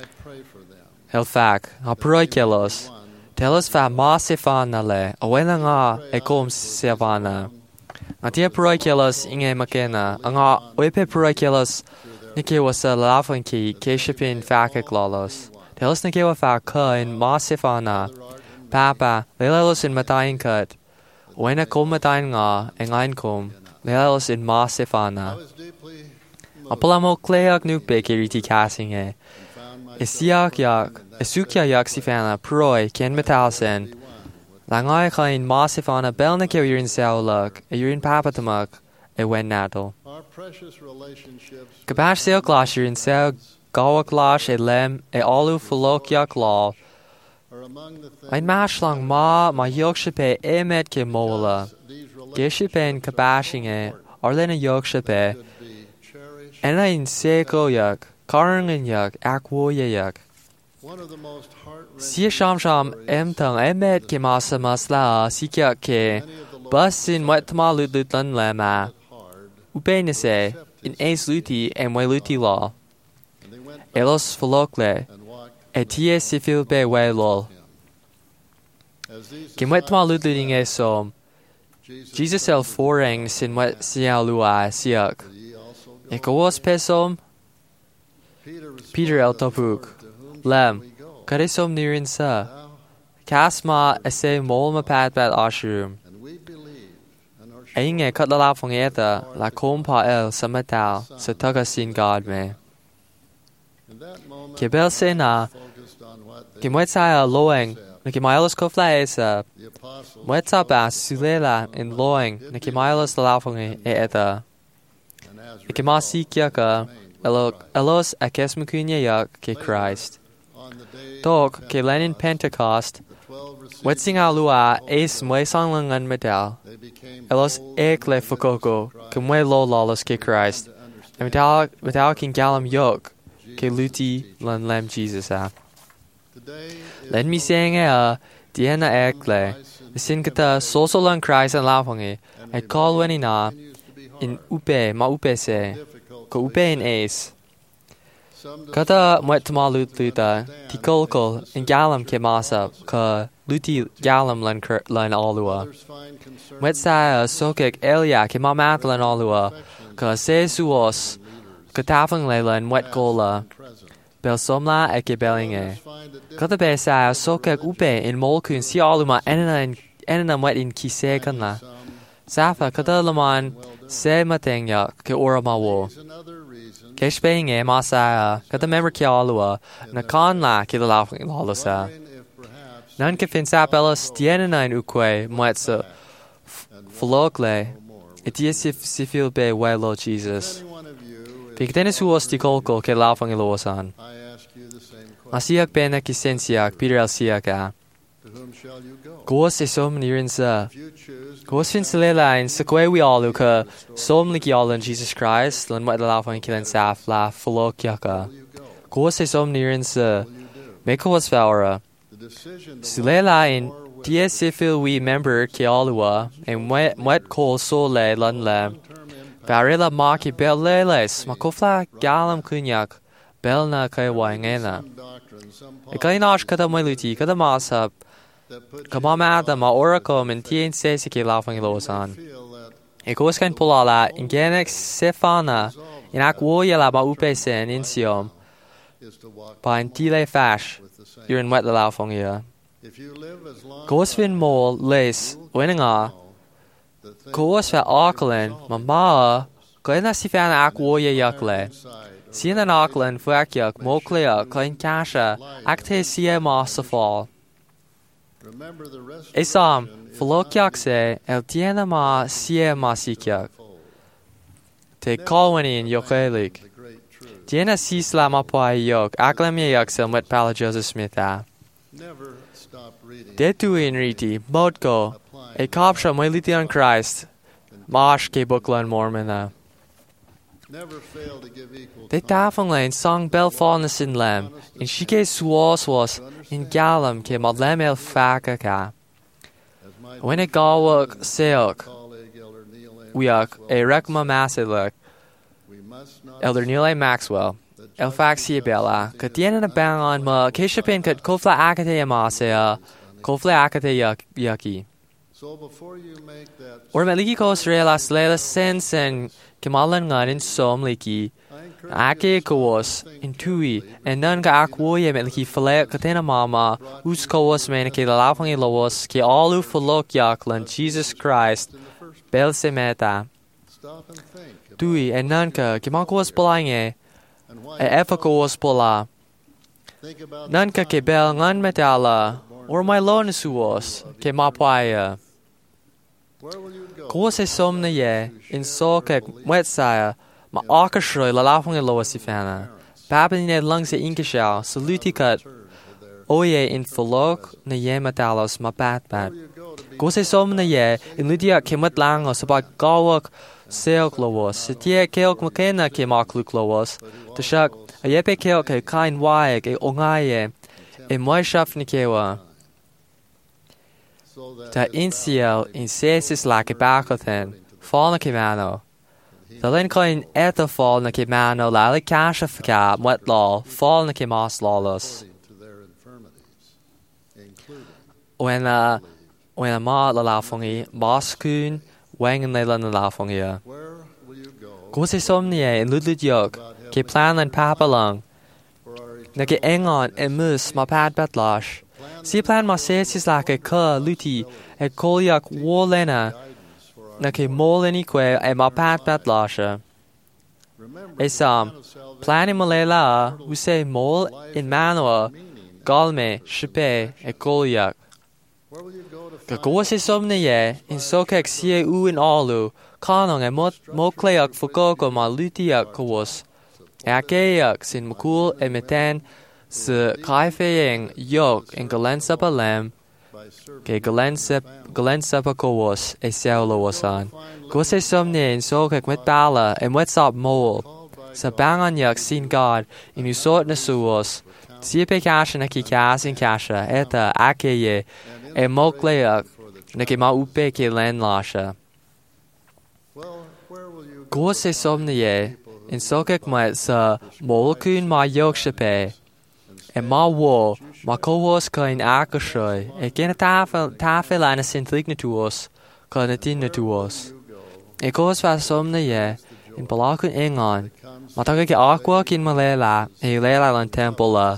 Helfak, a proi kelos. Telos fa ma sefana le, awena nga e kom sevana. Atia Paroicelas Inge Makena, Anga Wepe Paroicelas, Nikiwasa Lafanki, Keshipin Fakik Lalos, Tels Nikiwa Faka in Masifana, Papa, Lelos in Matain Cut, Wena Komatain Nga, Engainkom, Lelos in Masifana. Apolamo Kleak Nukbe Kiriti Cassinge, Isiak Yak, Esukya Yak Sifana, Proi, Ken Metalsen. Langai kain Masifana Belnik Yurin Sauluk, a Yurin Papatamuk, a Wen Nadal. Kabash Seal Glash Yurin Sau, Gawa Glash, a Lem, a Alu Fulokyak Law. Ein Mashlang Ma, my Yokshipe, Emet Ke Mola. Geshipen Kabashinge, Arlena Yokshipe. Ena in Seko Yak, Karngan Yak, Akwoya Yak. Si Sham Emtang Emet Ke Masa Masla, Sikya Ke, Busin Wetma Lutlan Lama. Upenise, in Ace Luti and Weluti Law. Elos Folokle, Etie Sifil Be Welol. Kimwetma Luting Esom. Jesus El Foreng Sin Wet Sialua Siak. Ekowas Pesom. Peter El Topuk. Lem. Karisom Nirin Sa. Kasma Ese Molma Padbat Ashroom. Ainge Katlala Fongeta, La Compa El Samatal, Sataka Sin God me. Kibel Sena, Kimwetsaya Loeng, Nikimilos Koflaesa, Mwetsabas Sulela in Loeng, Nikimilos Lafonge Eeta. Ikimasi Kyaka, Elos Akesmukunya Yak ke Christ. Tok ke Lenin Pentecost, Wetsinga Lua Ace Mwesanlangan Medal. Elos Ekle Fukoko, Kumwe Lo Lawless ke Christ. And Metal King Galam Yok, ke Luti Lan Lem Jesus a. Let me sing Diana Ekle, the Sinkata Sosolan Christ and Lafonge, I call Wenina in Upe, Ma Upe se, ko Upe in Ace. Kata Mwetma Lutluta, Tikolkol, in Galam ke Masa, ka Luti Galam Lan Alua. Mwetsaya Sokek Elia ke Mamat Lan Alua, ka Se Suos, ka Tafang Lelan Mwetkola, Belsomla eke Belinge. Kata Besaya Sokek Upe in Molkun Si Aluma Enana Mwet in Kisekanla. Safa Kata Laman Se Matengya ke Oramawo. Keshbenge Masaya, Kata Member ke Alua, Nakanla ke Lalafing Lalosa. Nan ke Finsap Elas Dienana in Ukwe, Mwetsa, Folokle, Etiesif Sifil Be Welo Jesus. Fiktenis Huos Tikolko ke Lafang Ilosan. Asiak Bena Kisensiak, Peter El Siaka. Gos Esom Nirinsa. Gos Finsalela in Sakwe we Aluka, Som Likialan Jesus Christ, Lan Wat Lafang Kilen Saf La Folokyaka. Gos Esom Nirinsa. Meko was Faura. Sulela in Tiesifil we member ke Alua, and Wet Kol Sole Lan Lem. Varela Maki Belleles, Makofla Galam Kunyak, Belna Kaiwangena. A Kainash Katamuti, Katamasap, Kamamada Ma Oracom and Tien Sesiki Lafang Losan. A Koskan Polala, in Genex Sefana, in Akwoya La Upese and Insium, by Tile Fash, you're in Wet the Lafongia. Gosvin Mol, Lace, Winninga, Gosva Auckland, Mama, Glena Sifana Akwoya Yakle. Siena Auckland, Fuakyak, Moklea, Klein Kasha, Acte Sia Masafal. Esam, Folokyakse, El Tiena Ma Sia Masikyak. Te Kalwani in Yokelik. Tiena Sisla Mapai Yok, Aklamia Yaksel Met Pala Joseph Smith. Detu in Riti, Modko, a Kopsha Melitian Christ, Marsh Ke Bookland Mormona. They tafang lane song Belfalness in Lem, in Shike Suos was in Galam ke Madlem El Fakaka. When a Galwak Seok, Wiak, a Rekma Masiluk, Elder Neil Maxwell, El Faxi Bella, Katiana Bang on Ma, Keshapin kat Kofla Akate Masea, Kofla Akate Yucky. Or me ligi kos relas lela sensen kemalan ngan in som liki. Ake kos in tui and none ga akwoye me liki fale katena mama us kos me ke lafang ilos ke alu folok yaklan Jesus Christ bel semeta. Tui and none ka kemakos polange e efakos pola. None ka ke bel ngan metala or my lonisuos ke mapaya. Kos e somna ye in soke mwetsaya ma akashroi la lafang ilos ifana. Babin ne lungs e inkishao salutikat oye in folok na ye metalos ma bat. Kos e somna ye in ludia ke matlangos about gawak seok lowos. Sitie keok makena ke makluk lowos. Tashak a yepe keok e kain waeg e ongaye e moishafni kewa. Ta insiel in sesis la ke bakothen fall na ke mano. Ta len kain eta fall na ke mano la le kasha fika mwet law fall na ke mas lawlos. When a ma la lafongi baskun wengen le lan la lafongi. Go se somnie in ludlud yok ke plan and papalong. Na ke engon e mus ma pad betlash. Si plan ma sesis la ke ka luti e kolyak wolena na ke moleni que e ma pad betlasha. E sam plani malela use mol in manoa galme shipe e kolyak. Ka go se somne ye in sokek sie u in alu kanong e mokleak fokoko ma lutiak kos. E akeak sin mukul e meten se kaifeyeng yok in galensa palem ke galensa pa kos e seolo wasan. Go se somne in sokek met bala e wetsap mol sa bangan yak sin God in usort na suos. Siepe kasha na ki kas in kasha eta akeye e mokleak na ke ma upe ke len lasha. Go se somne ye in sokek ma sa molkun ma yokshape e ma wo ma kowos kain akashoy e kena tafel ana sintignatuos ka natinatuos. E kos va somne ye in balakun engon ma taka ke aqua kin malela e lela lan temple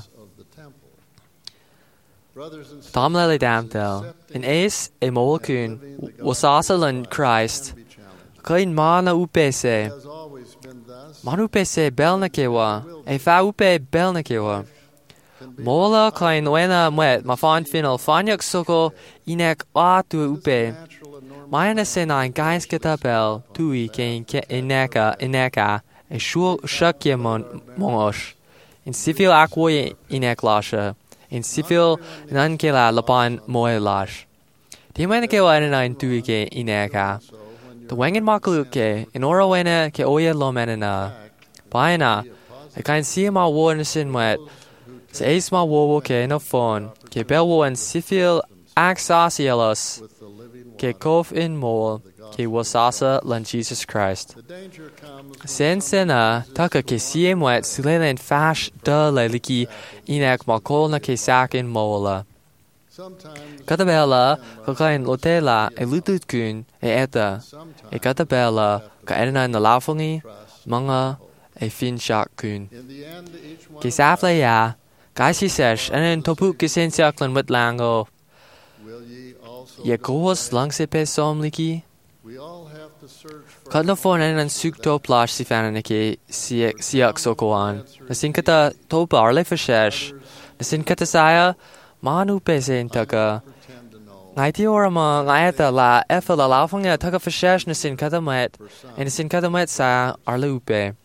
Tamlele damtel in ace e molkun wasasa lan Christ kain mana upese manu pese belnakewa e fa upe belnakewa mola kain wena met ma fan final fanyak soko inek atu upe Mayana sena in guys ketabel tui kein ineka e shakye mongosh in civil akwoye inek lasha in civil nankela lapan moe lash. Timene ke wana in tui ke ineka. The wangen makaluke in ora wena ke oye lomenena. Baina I can see ma wo in sin wet. Se ace ma wo ke no phone ke belwo and civil axasielos ke kof in mol ke wasasa lan Jesus Christ. Sen sena taka ke siem wet silelen fash da leliki inek makol na ke sak in mola. Katabella kakain lotela e lututkun e eta e katabella ka erna na lafongi mga e fin shakkun. Ke safle ya kaisi sesh en topuk ke sensiaklan wet lango. Ye kos langse pe somliki. Kad no phone en sukto plash si fananike siak sokoan. Na sinkata topa arle fashesh. Na sinkata saya manu pesen taka. Ngaiti orama ngayata la efa la laufanga taka fashesh na sinkata met. En sinkata met sa arle upe.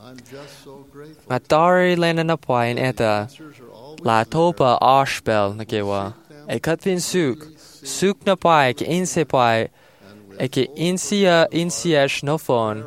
Ngatari lena na poin eta. La topa ashbel na kewa. E katvin suk na pai ke inse pai. Eke insiesh no phone.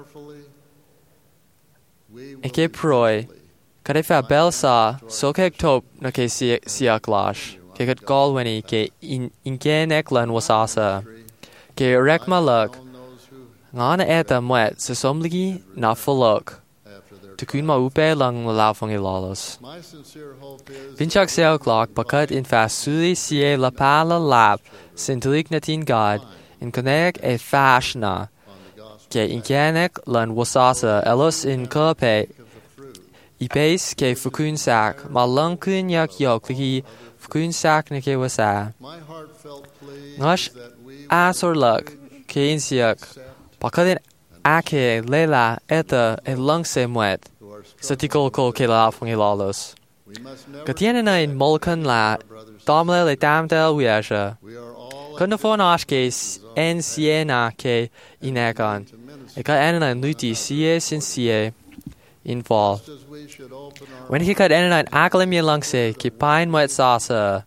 Eke proi. Kade fa belsa so kek top na ke siak lash. Ke kat galweni ke inke neklan wasasa. Ke rek maluk. Ngana eta mwet sa somligi na fuluk. Tukun ma upe lang lalafang ilalos. Vinchak seok lak bakat in fa suli sie la pala lap sintilik natin God. in connect a fashna, ke in canek lan wasasa elos in cope, ipes ke fukun sac, ma lunkun yak yok liki fukun sac ne ke wasa. Nash asor luck, ke in siak, pakadin ake lela eta e lungse mwet, satikol kol ke la fungi lalos. Katiena in molkan la, domle le damdel wiasha. Kundafon ashkes en siena ke inekan. Eka enna in luti sie sin sie in fall. When he cut enna in akalimia lungse ke pine wet sasa.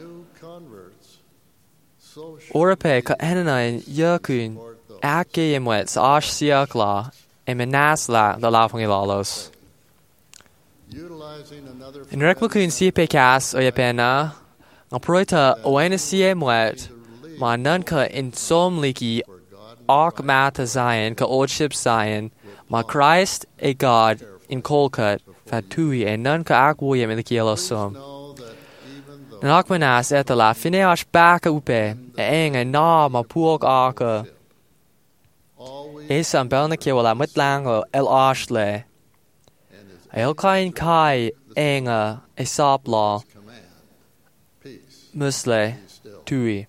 Orape ka enna in yakun ake imwet sa ash siakla e menasla the laughing lalos. In reklukun sipe kas o yapena, ngaproita oena sie mwet, ma nunka in som liki ark mata Zion ka oldship Zion, ma Christ a God in kolkut, fatui e nunka ak woyam liki elosom. Nakmanas etala fine ash baka upe, e eng e na ma puok arka. Esam belna kiwala mutlango el ashle. El kain kai enga e sapla musle tui.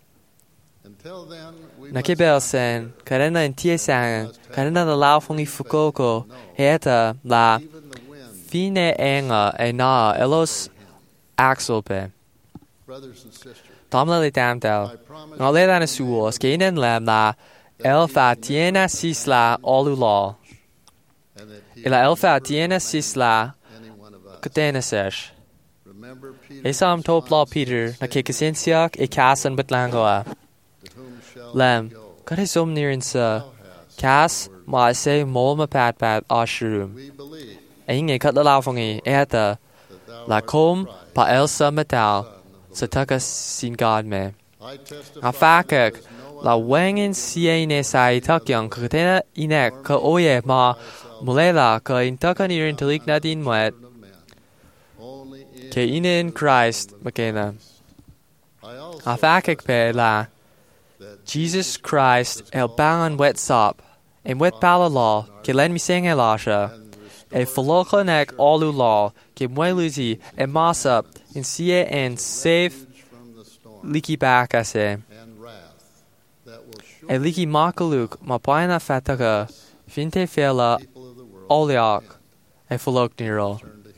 Nakibel sen karena in tiesang karena the laufungi fukoko heta la fine enga e na elos axelpe. Tamla le tamdel. No le dan suos ke inen lam la elfa tiena sisla olula. Ila elfa tiena sisla katenasesh. Esam topla Peter na kikasinsiak e kasan batlangoa. Lem, kadisum nirinsa. Kas ma se molma pat ashurum. Inge kat la laufungi eta la kom pa elsa metal sa taka sin God me. A fakak la wangin siene sai takyang katena inek ka oye ma mulela ka intaka nirin talik na din mwet. Ke in Christ makena. A fakak pe la Jesus Christ el bangan wet sop, en wet pala law, ke len mi sing elasha, e falokanek alu law, ke mweluzi e masap, in sie en safe liki back ase. E liki makaluk ma paina fataka, finte fela oliak, e falok niro.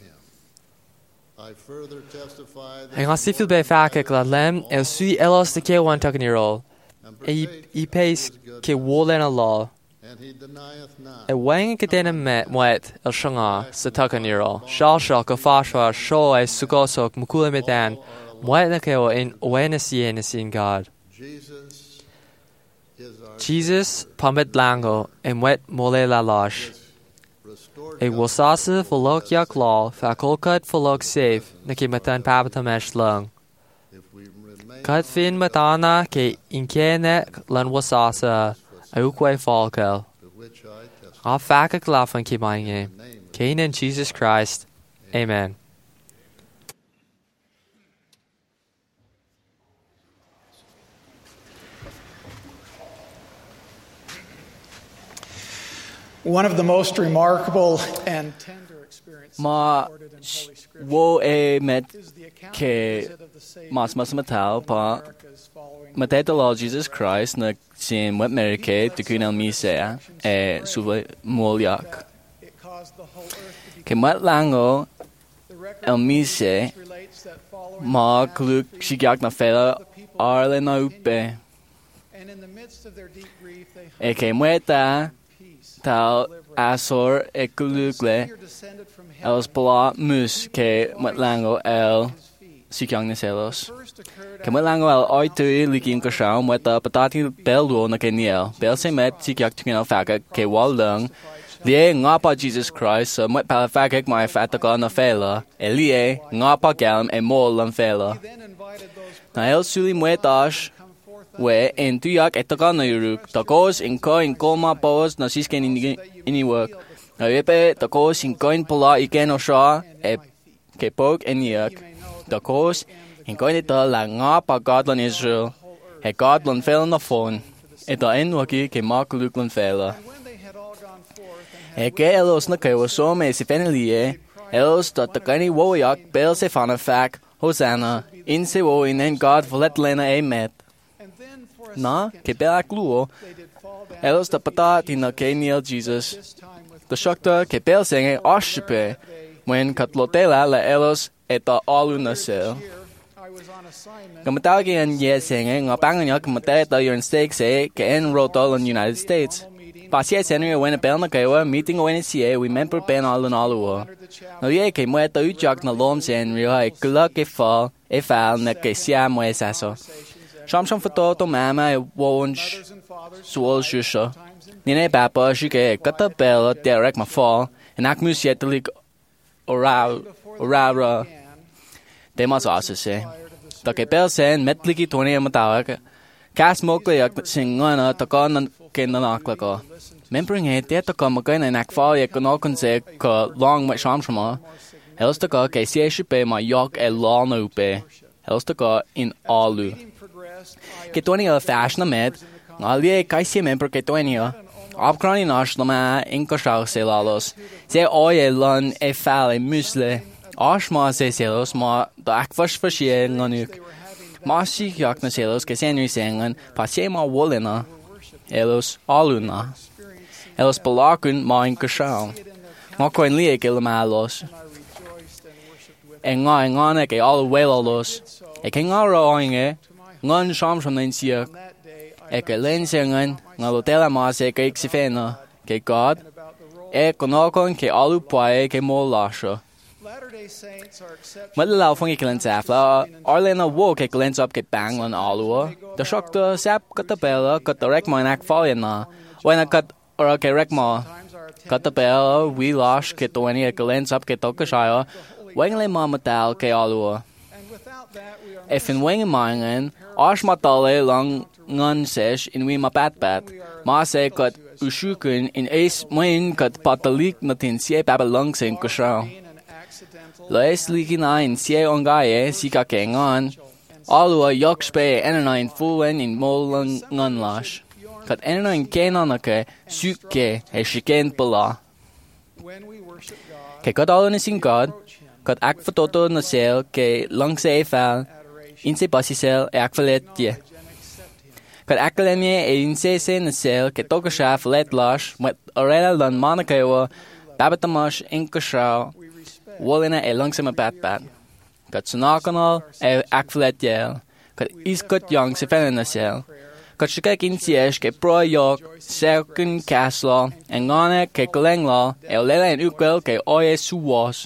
En asifil be fakak la lem, el sui elos de ke wan takaniro. E pace ke wolen a law. E wang katena mwet el shanga sa takaniro. Shalshak a fashwa sho e sukosok mukula medan. Mwet na keo in oenasien sin God. Jesus pamit lango e mwet mole la lash. E wasasa falok yak law fakolkat falok safe na ki matan papatamesh lung. Kat fin matana ke inkene lan wasasa aukwe falkel. A fakak lafan ki mange. Kain in Jesus Christ. Amen. One of the most remarkable and tender experiences Ma recorded in Holy Scripture wo e met is the account ke of the visit of the Savior mas matal pa Americas following matay the Lord Jesus Christ na sin wet America to kunal misea e suve molyak. it caused the whole earth to be Ke mat lango the record el mise relates that following ma the kluk sigyak na fela arle na upe. and in the midst of their deep grief they E ke mueta peace tal asor e klukle Savior descended from els heaven pala mus ke mat lango el sikyang na selos. first occurred Ke mat lango el oitui likin ka shao mueta patati bel duo na ke niel. Bel se met sikyak tukin faka ke wal lung lie ngapa Jesus Christ so muet pala fakak mai fataka na fela. Elie ngapa galm e mol lan fela. then invited those Na el suli muetash we en tuyak etaka na yuruk. Takos in ko in koma pos na sisken ini work. Na yepe takos in ko in pala iken o sha e ke pok en yak. Takos in ko in ita la ngapa God lan Israel. He God lan fel na phone. e da enwagi ke mak luklan fela. E ke elos na kewa so me si fenelie, elos dat de gani woyak bel se fana fak, Hosanna, in se wo in en God volet lena emet. Na, ke belak luo, elos da patat in na ke niel Jesus. Da shokta ke bel senge oshipe, when katlotela la elos et da alu na sel. Kamatagi an ye senge nga panganyak kamatay da yon steak se ke en rotol in United States. Pasia senri when a bel na kewa meeting when sie we member ben all in all. No ye ke mo ta ujak na lom sen ri ai gluk e fall e fal na ke sia mo esaso. Sham foto to mama e won suol shusha. Nine papa shi ke kata bel direct ma fall and ak musie te lik ora de mas asese. Da ke bel sen metliki 20 matawa kas mokle yak singana ta kon ke na naklako. Membering it te ta kom again and ak fall ye kon kon se ko long with shamshama. Hels ta ko ke sie shipe ma yok e law no pe. Hels ta ko in alu. Ke 20 a fashion med. Ngalie kai sie member ke 20. Opkrani nashlama in ko shau se lalos. Se oye lon e fal e musle. Ashma se selos ma da ak fash fashie nganuk. Masi yak na selos ke senri sengan pa se ma wolena. Elos aluna. Elos balakun ma in kashal. Nga koin liek ilamalos. E nga ke alu welalos. E ke nga roinge, ngan shamsham nin siak. E ke len sengan, nga lotela ma se ke iksifena. Ke God, e konokon ke alu pae ke mo lasha. Madalaw fong ikilan safla, arlena wo ke glens up ke banglan alua. Da shokta sap katabela katarek mo inak falena. Wena kat or ke rekma. Katabela we lash ke 20 ke glens up ke tokashaya. Wengle mamatal ke alua. If in wing mangan, ash matale lang ngan sesh in we mapat. Ma se kat ushukun in ace main kat patalik natin siya babalong sen kashaw. Loes ligina in sie ongaye sika kengan. Alua yokspe enain fuwen in molang nganlash. Kat enain kenanake suke e shiken pala. Ke kat alun is in God. Kat ak fatoto na sel ke langse e fal. Inse pasisel e ak faletje. Kat akalemye e inse se na sel ke tokasha falet lash. Met arela lan manakewa. Babatamash inkashaw. Wolina e langzame bat. Kat sunakanal e akflet yel. Kat iskot yang se fenna sel. Kat shikek in siesh ke pro yok, sekun kasla, en ngane ke kolengla, e olela en ukwel ke oye suwas.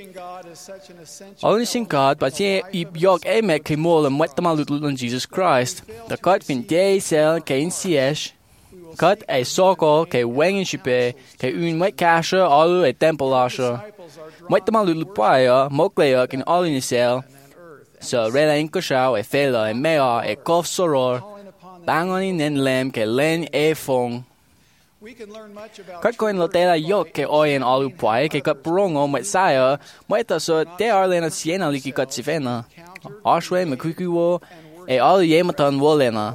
Only sin God, but ye ip yok e me ke molen wetamalutlun Jesus Christ. Da kat fin de sel ke in siesh. Kat e soko ke wengen shipe, ke un wet kasha alu e tempelasha. Mwait the malulupaya, mokleak in all in the cell. So rela inkoshaw e fela e mea e kof soror. Bangon in en lem ke len e fong. Kat koin lotela yok ke oyen alupaya ke kat prongo mwait saya. Mwait so te arlena siena liki kat sifena. Ashwe me kukuwo e alu yematan wolena.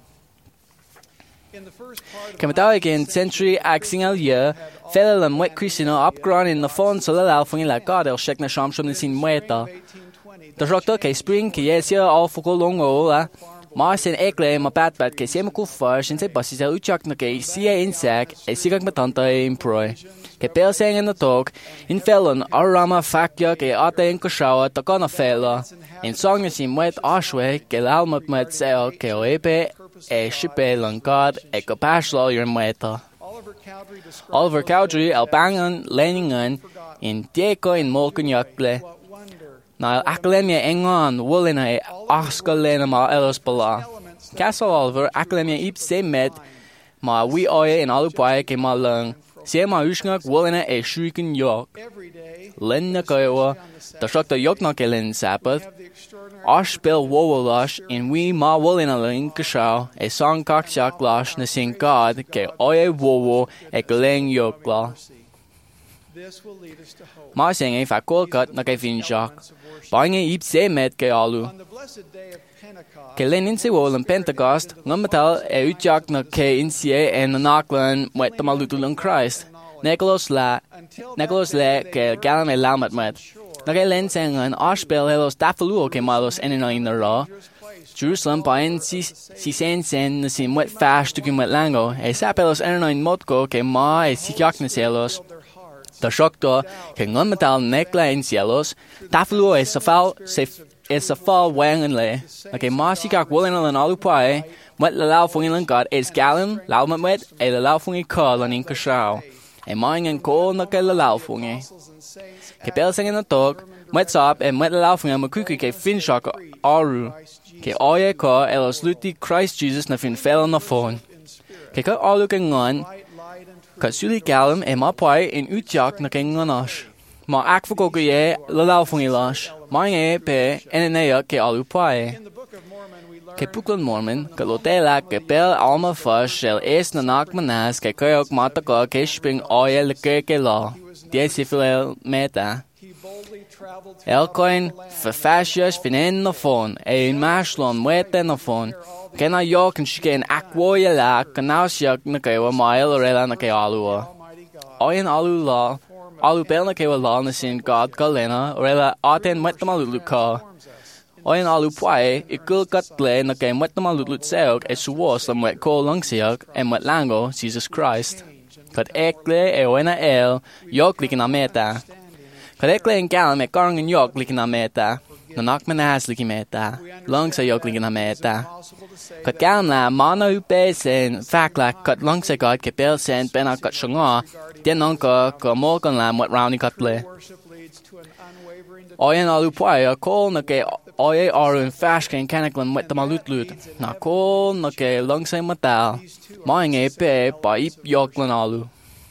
Kamatawag in century axing al year. Fela la mwet Christina upgrown in the phone so la fungi la God el shek na shamsham ni sin mweta. Da rokta ke spring ke yesia al foko longo la. Ma sen ekle ma bat ke sema ku fash in se basi se uchak na ke sia insek e sigak matanta e improi. Ke pel seng in the talk in felon arama fakya ke ate in koshawa ta kana fela. In song ni sin mwet ashwe ke lalmat mwet sel ke oepe e shipe lan God e kapashlo your mweta. Oliver Cowdery albangan leningen in dieko in molken yakle. Na aklemia engan wolina e askalena ma elos bala. Castle Oliver aklemia ip se met ma we oye in alupaye ke ma lang. Se ma ushngak wolina e shriken yok. Len na kaiwa da shakta yok na ke len sabbath. Ashbel wowolash in we ma wolina ling kashaw e song kakshak lash na sing God ke oye wowo e kaleng yokla. Má sé é fe cógat na é fin seach. Bain íb sé med ge alú. Ke lenin se wol an Pentecost, ngamatal uteach na ke insie en na nachlan met the malutul Christ. Nicholas le ke galan e lamat met. Na ke len sen an aspel helos dafalu ke malos en in the raw. Jerusalem bain si sen na sin met fast to met lango. E sapelos en in motko ke ma e sikak na selos. Da shokto ke ngamatal nekla in cielos. Dafalu e sa fall wang en le. Okay, ma sikak wolen an alupai. Met la lau fung in God is galan lau met e la lau fung call an in kashao. E maing en ko na ke la lau fung e. Ke pel sing in the tog. Met sap en met la lau fung am kuki ke fin shak aru. Ke oye ko elos luti Christ Jesus na fin fel na phone. Ke ka alu ke ngan. Ka suli galam e ma pai in utjak na ke nganash. Ma ak for ko ye la lau fung ilash. Maing e pe en e ke alu pai. Ke Book of Mormon, ke lotela ke pel alma fash el es na nak manas ke koyok mata ko ke spring oil ke la. Die sifil meta. El coin fashios finen na phone, e in mashlon mwete na phone. Ke na yok en shike en akwoye la kanasyak na ke wa mail rela na ke alua. Oyen alu la, alu pel na ke wa la na sin God galena rela aten met na malu ka. Oyen alu puai, ikul katle na kay met na malutlut seok e suwos la met ko lang siyak e met lango, Jesus Christ. Kat ekle e oena yok likin na meta. Kat ekle en galam e karang en yok likin na meta. Nanak manas likin meta. Lang sa yok likin na meta. Kat galam la mana upe sen fakla kat lang sa God ke pel sen pena kat shanga. Denang ka molkan la met rouni katle. Oyen alu puai a kol na ke oye aru in fashke in kanaklan met the malutlut. Na kol na ke langsay matal. Maing e pe pa ip yoklan alu.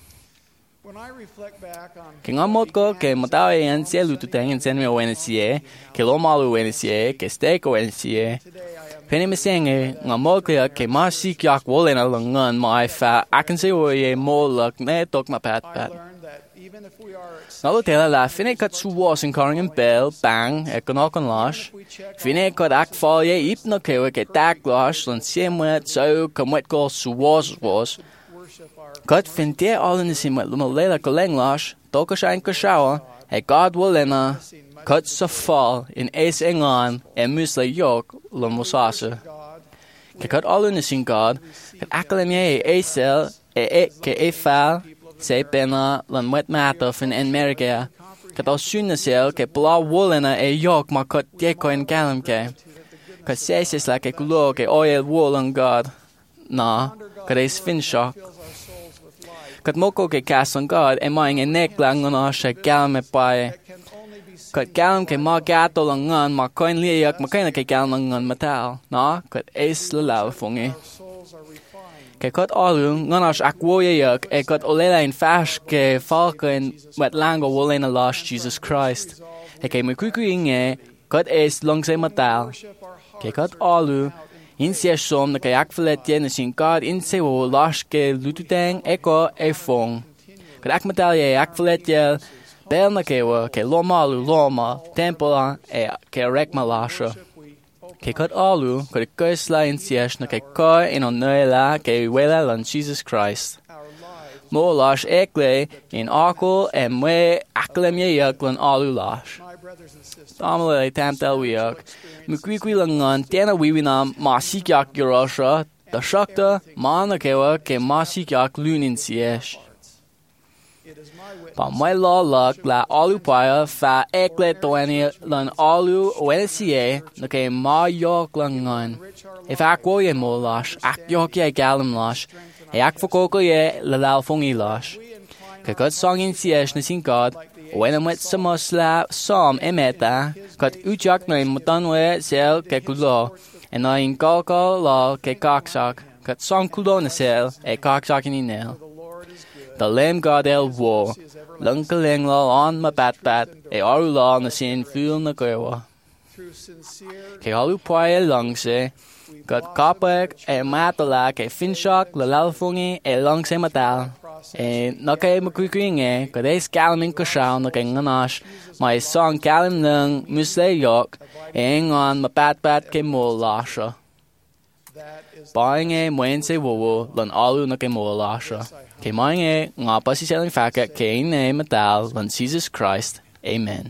King amot ko ke matal e an se lututeng en senme o NCA, ke lomalu NCA, ke steko NCA. Penny mesenge ngamot ke masi kyak wolen alangan ma fa akan se oye mo lak ne tok ma pat. Nalutela la fine kat suwas in karang en bel bang e kanok an lash. Fine kat ak falje ip na kewe ke tak lash lan siemwet so kamwet ko suwas was. Kat fin te all in the siemwet lumalela koleng lash, toka shain kashawa, e God wolena, kat sa fall in es engan e musla yok lan wasasa. Ke kat all in the sin God, kat akalemye e esel ke e fal, se pena lan met mata fin en mergea. Kat al sunasel ke bla wolena e yok ma kat deko en galam ke. Kat sesis la ke kulo ke oil wolan God. Na, kat es fin shock. Kat moko ke kas on God e maing e nek lang on ashe galam e pae. Kat galam ke ma gato lang ngan ma koin liyak ma kaina ke galam lang ngan matal. Na, kat es lalal fungi. Ke kat alu nganas akwoye yak e kat olela in fash ke falka in met lango wolena lash Jesus Christ. E ke mekuku inge kat es langse matal. Ke kat alu in se som na ke akfletje na sin God in se wo lash ke lututeng e ko e fong. Kat akmatal ye akfletje bel na ke loma tempola e ke rekma lasha. Ke kat alu, kat kusla in siesh na ke ka in on noela ke wela lan Jesus Christ. Mo lash ekle in akol e mwe aklem ye yak lan alu lash. Tamale tamtel wiyak. Mkwikwi langan tena wiwinam masikyak yorosha, da shakta mana kewa ke masikyak lunin siesh. Pa my law luck la alu paya fa ekle toani lan alu wensie na ke ma yok langan. If akwo ye mo lash, ak yok ye galam lash, e ak fokoko ye la lalfongi lash. Ke kat song in siesh na sin God, when am wet samosla som emeta, kat ujak na mutanwe sel ke kulo, and na in koko la ke kaksak, kat song kulo na sel e kaksak in inel. The lamb God el wo, lunkaleng la on ma bat e aru la na sin ful na gwa. Ke alu poye langse, kat kapek e matala ke finshak la lalfungi e langse matal. nó cái mà quý nghe, cái đấy scale mình có sao nó cái nganash, mà song calim nâng musei yok, ngon mà bát cái mồ lasha. Bài nghe muốn sẽ vô lần alu nó cái mồ lasha. Cái mai nghe ngõ bác sĩ selling phát cái name mà đào lần Jesus Christ. Amen.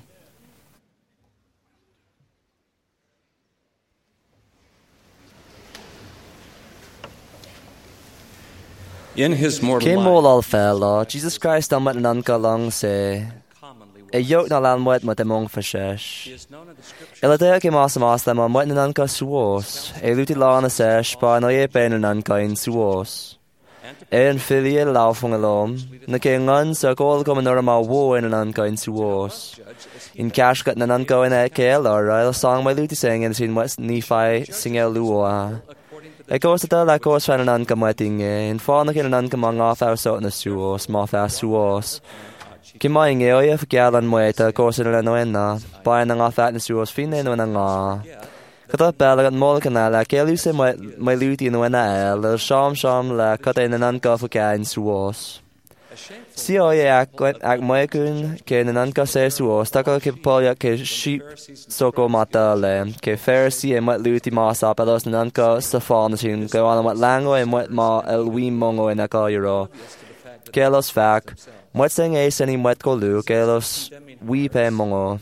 In his mortal Cé life, mól al fell Jesus Christ am an anca long sé. Yok na lan muet mat mong fashesh. Ela de ke mas le ma muet an anca suos. Luti la na sesh pa no ye pen an anca in suos. An filie laufung alom. Na ke ngan sa gol kom an ma wo in an anca in suos. In cash got an anca in a kel or a song my luti sing in sin west Nephi sing el luoa. Goes the la goes fan an ancameting in fauna in an ancamong off our sort in the suos, moth our suos. Kimaing eo if galan moeta goes in an oena, buying an off at the suos fin in an nga. Cut up bell at Molcanala, Kelus in my luti in the wena el, sham la cut in an ancafuca in suos. Si oye ac moecun, que in an anca se suos, taco que polia que sheep soco matale, que Pharisee and what luti mas up alos an anca sa fawn sin go on what lango and what ma el ween mongo in a cairo. Kelos fac, what sing ace any what go lu, kelos weep and mongo.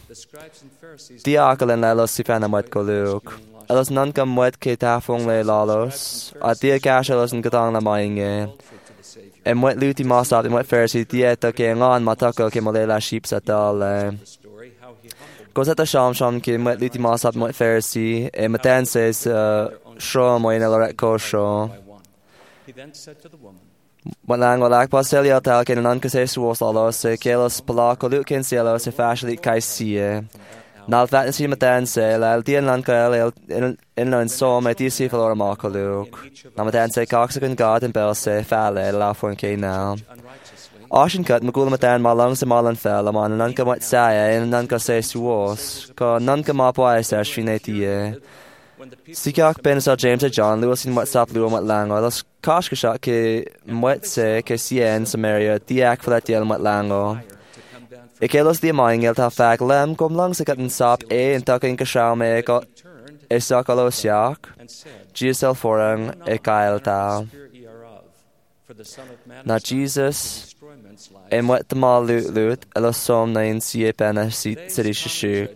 Diakal and lelos sifana what go luke. Elos nancam what ke tafong le lalos, a dia cash elos and gatang la mainge. And what luti mas up and what Pharisee dieta ke ngan matako ke molela sheep satal. Goes at the sham ke what luti mas up what Pharisee and matan says show mo in el ko show. he then said to the woman, What lang walak pastelia tal ke nan ke se suos alos se kelos palako luken celos se fashli kaisia. Nal fat si matan se la dien lan ka in an so me ti si flora marko luk. Na matan se coxagon god and bell se fale la for ke now. Ashin cut magul matan malang se malan fel amon nan ka mat saya in nan ka se suos. Ka nan ka ma pa se shvinetie. Sikak ben sa James and John Lewis in what's up Lewis Lango. Los kashkasha ke mwetse ke sien Samaria diak for that deal mat Lango. Ikelos di maing el ta fag lem kom lang sa katan sap and taking kashaw me ko esakalo siak. GSL forang ekail ta. Na Jesus and what the mal lut elos som na in sie pena city shuk.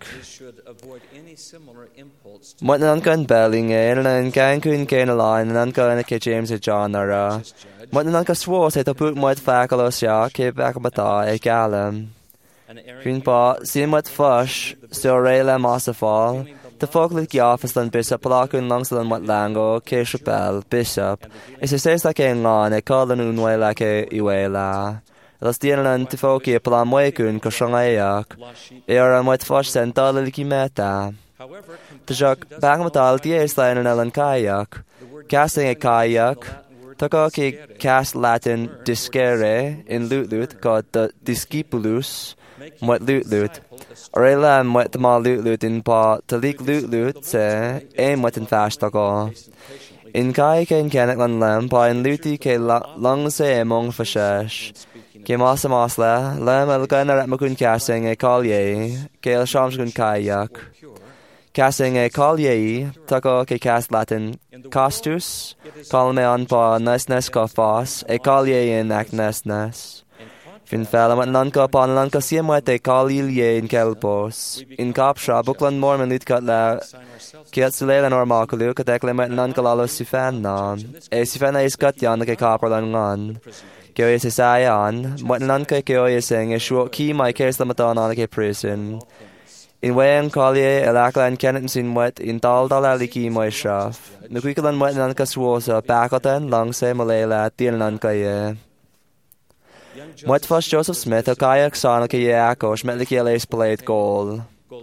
What an uncan belling and an cancun cane a line and uncan a James and John are what an unca swore said to put what faculos ya keep back bata a gallum. Green pot, seeing what fush, so raila massafal, the folk like the office and bishop, Palakun Longsland what lango, Keshapel, bishop, is a says like a ngon, a call the noon way like a iwela. Los dienan to foki a plan wakun, koshangayak, air and what fush sent all the meta. The jock Bagmatal dies line an Ellen kayak, casting a kayak, Takoki cast Latin discere in lut called the discipulus, what lut, Orela and what the mal lut in pa, Talik lut se, aim what in fast tago. In kayak and canaklan lamp, in luti ke long se among fashesh. Ke masa masla, lam elgan at makun casting a collier, ke el shamskun kayak. Casting a collier, taco ke cast Latin, costus, colme on pa nesnes kofas, a collier in ac nesnes. Fin fella mat nanka pa nanka siemwet a collier in kelpos. In capsha, buklan mormon lit la kiat sulela normakalu, katekle mat nanka lalo sifana. A sifana is cut yan ke kapar lan ngan. Kyo is isayan, mat nanka kyo is saying a short key my case la matana ke prison. In wayan collier elaklan kenet sin wet in dal aliki moy shaf. Nukwikalan wet nanka swosa bakotan long se malela tin nanka ye. What first Joseph Smith a kayak sana ke yakosh metliki lace plate goal.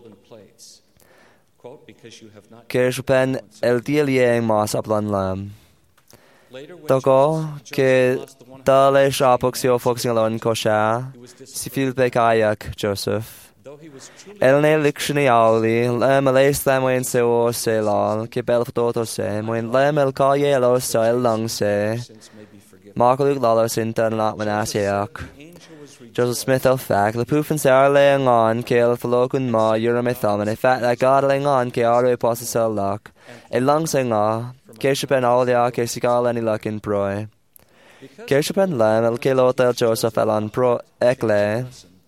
Kershupen el dielieng mas aplan lam. Toko ke dale shapok sio foxing alone kosha. Sifil be kayak Joseph. Elne likshni auli, lem alace them when se o se lal, ke bel ftoto se, when lem el kaye lo sa el lang se. Mácalúg lála sinta an nach manáseach. Joseph Smith o fag, le púfan sa le an gán, céal falógun má, yura me thaman, e fat le gada le ngán, ce aru e posa sa lach. E lang sa ngá, ceisio ben ália, ce si gáil ani lach in broi. Ceisio ben lem, el ce lotel Joseph el an bro ec le,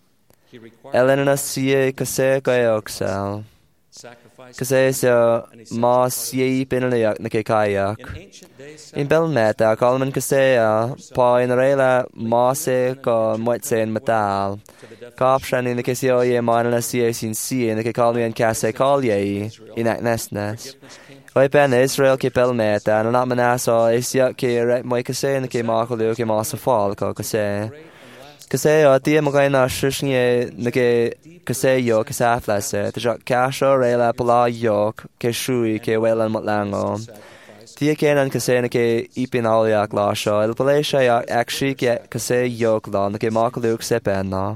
el in na sie case gaeog sel. Case sa má sie binaliach na ce caiach. In bel meta, calman case pa in reila má se ca muet se in metal. Capshan in the case o ye man na sie sin sie in the calmi an case call ye in ac nesnes. Oi ben Israel ke bel meta, and not manasa is ya ke rek moi case in the ke macalu ke masa fall ca case. Case o dia magaina shishnie na ke case yo case aflase, the jok casho reila pala yok ke shui ke welan motlango. Dia cén an case na ke ipin aliach lá seo, il balé sé ag si case yok lá na ke macaluch se ben ná.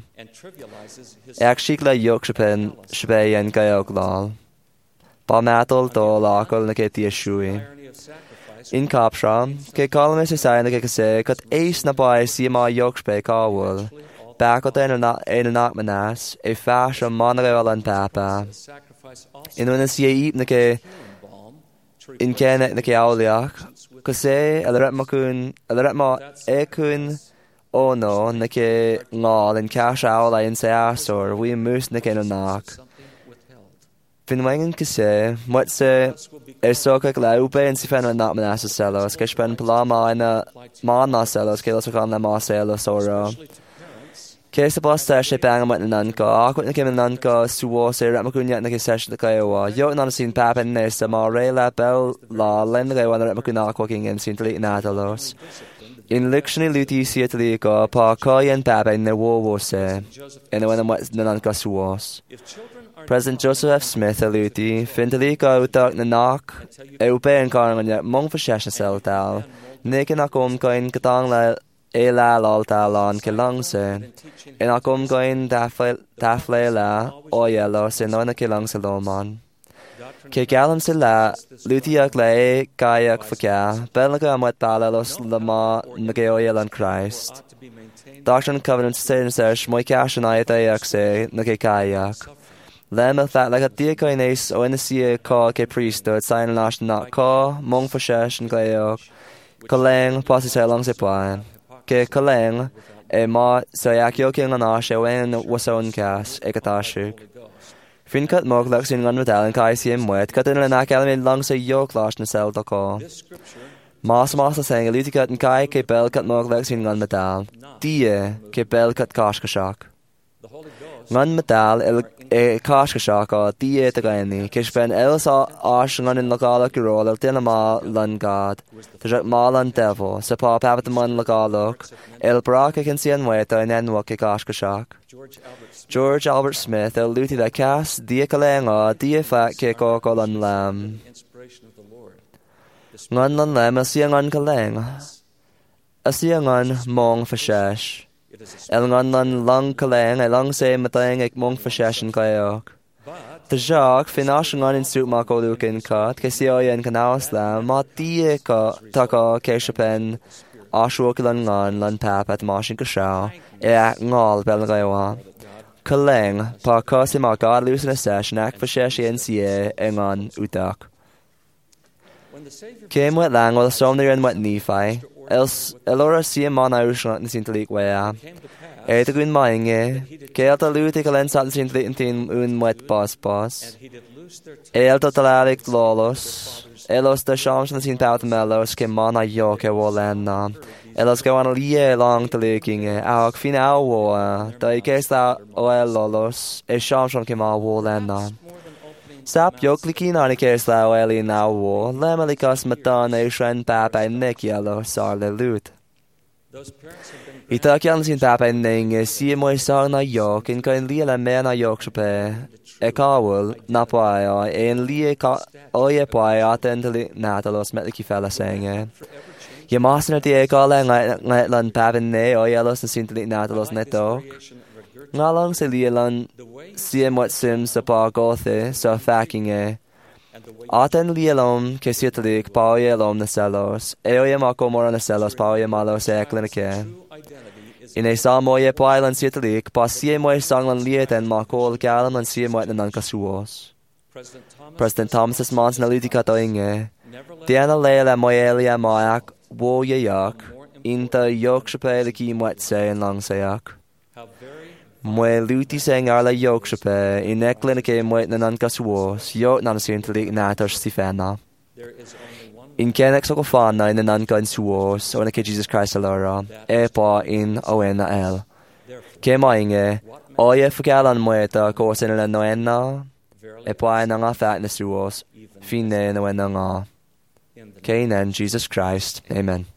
Ag si le yok se pen sebe an gaeog lá. Ba metal dó lácol na ke dia shui. In capsha, ke calme se sai na ke case, cut ace na bai si ma yok spe cawul. Back o den ein nach manas, e fash o manreol an papa. In when si eat na ke in kenet na ke auliach, case el ret ma ekun o no na ke ngal in cash aula in se asor, we moose na ke no nak. Fin wangen case, what se soka glaupe en si fen na manas celos, ke spen plama na mana celos, ke los kan na ma celos ora. Ke se bosta se bang mat nan ka, akut na ke nan ka suwo se rat makunya na ke sesh na kayo. Yo na sin pap en ne sa ma rela bel la len ga wan rat makuna cooking en sin tli na talos. In lectioni luti sietli ka pa ka yen pap en ne wo se. En when mat nan ka suwos. President Joseph F. Smith luti fintali ka utak na nak e upe en karanga mong for shesh na sel tal. Neken akom kain katang la e la lal talan ke lang se. En akom goin dafle la o yellow se no na ke lang se loman. Ke galam se la lutiak la e kayak faka belga amat palalos lama na ke o yellow Christ. Doctrine and Covenants se sesh moi cash na itayak se na ke kayak. Lem that like a deacon ace o in the sea ka ke priesthood sign nash not ka mong for shesh and gayok. Kaleng pasi se lang se pan. Ke kaleng e ma sa yakyo king ana she wen wason cas e katashuk. Fin kat mog lux in gun medal and kai sim wet kat in na kalmen lang se yok lash na sel to ko. Mas saying luti kat and kai ke bel kat mog lux in gun medal. Die ke bel kat kash kashak. Ngan medal e kash kashak a die te gaini ke spen elsa ash ngan in lokala kirol el tinama lan god. Tjak malan devil se pa pavat man lokalok el braka can see anweta in enwa ke kash kashak. George Albert Smith el luti da cas die kalenga die fat ke ko kolan lam. Ngan lan lam asiangan kaleng. Asiangan mong fashesh. El ngan lan lang kaleng e lang se matang ek mong fashesh kayok. The Jacques finash ngan in suit ma ko lukin kat ke si oyen kanawas la ma die ka taka ke shapen ashu kilan ngan lan pap at mashin kasha e ngal bel gaywa. Kaleng pa ka si ma god lusin a session ak fashesh nca e ngan utak. Came wet lang while some near and wet Nephi. Elora si man Irish sin talik wea. E the green mainge. Keelta luti kalen sat sin tin un wet bos. Elta talalik lolos. Elos the shams sin pout melos ke mana yok e wolen. Elos go on a lie long taliking auk fin awo. Da ikes la oel lolos. E shams ke ma wolen. Sap yokliki nani kes la oeli na wo. Lemelikas matan e shren papa nek yellow sarle lut. Itak yan sin papa ning si mo sar na yok in kain liela me na yok shape. E kawul na paia en lie ka oye paia atendeli natalos metliki fella saying Ye masna di e kala ngai lan papa ne oyelos na sinteli natalos netok. Nga lang se lielan siem wat sim sa pa gothe sa faking Atan lialom ke siatalik pauye alom na selos. Eoye mako mora na selos pauye malo se eklinike. In sa moye pailan siatalik pa sie moye sanglan lieten mako galam an sie moye nan kasuos. President Thomas Mons na litika to inge. Diana leila moye elia mayak wo ye yak. Inta yokshape ki moye se en lang sayak. Moe luti seng arla yokshape in eklinike moe nan kasuos yok nan sientlik natas sifena. In kenek sokofana in nan kan suos o ke Jesus Christ alora pa in oena el. Ke mainge oye fakalan moeta ko senela noena pa na nga fat na suos fine noena nga. Kainen Jesus Christ. Amen.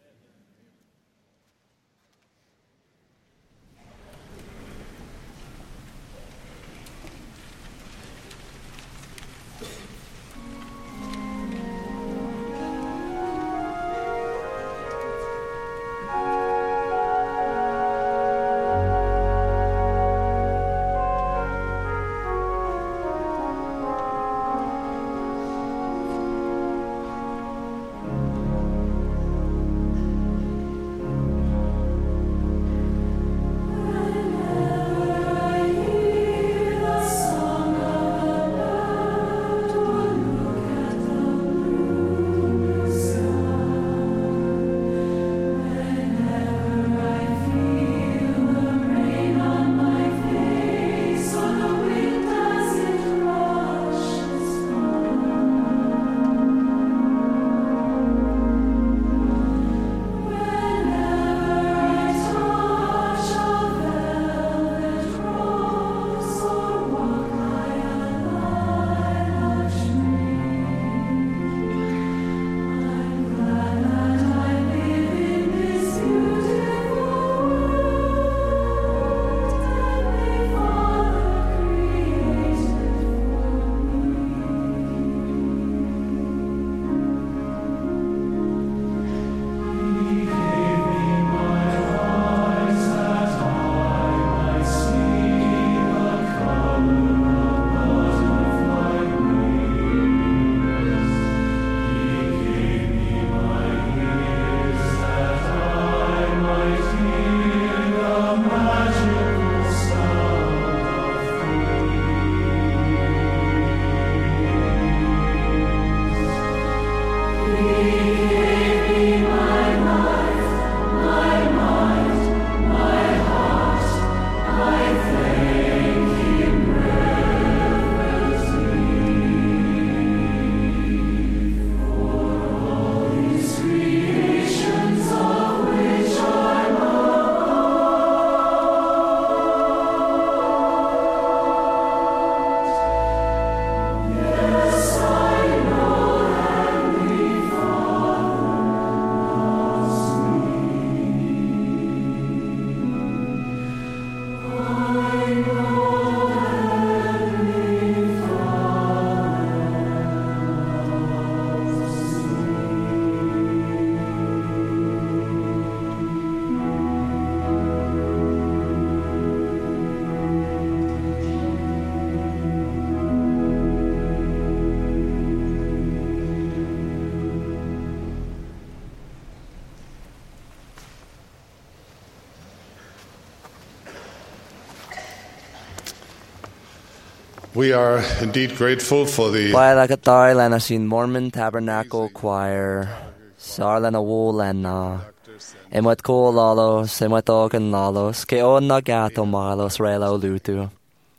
We are indeed grateful for the Bailakatar lana sin Mormon Tabernacle Choir. Sarlana wolana. Emot ko lalos, emot okan lalos, ke on na gato malos relo lutu.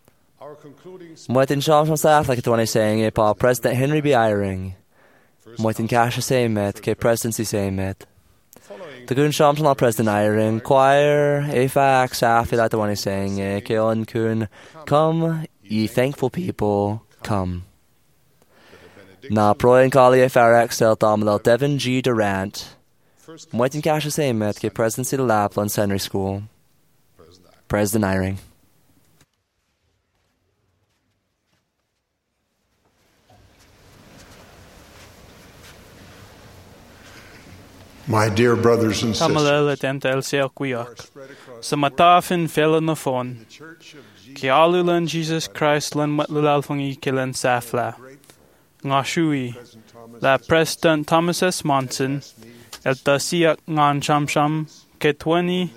Moitin sham sa like to saying pa President Henry B. Eyring. Moitin kasha saymet ke presidency saymet. The gun sham na President Eyring choir fax after that one is saying ke on kun come ye thankful people come. Na proin kali farak sel domino Devin G. Durant. Moitin kasha saymet ke presidency to Lapland Seminary School. President Eyring. My dear brothers and sisters, sa matafin fela na fon, ki alulan Jesus Christ lan matlulalfangi kilan safla. ngā shui. La President Thomas S. Monson, el tasiak ngan sham ke 20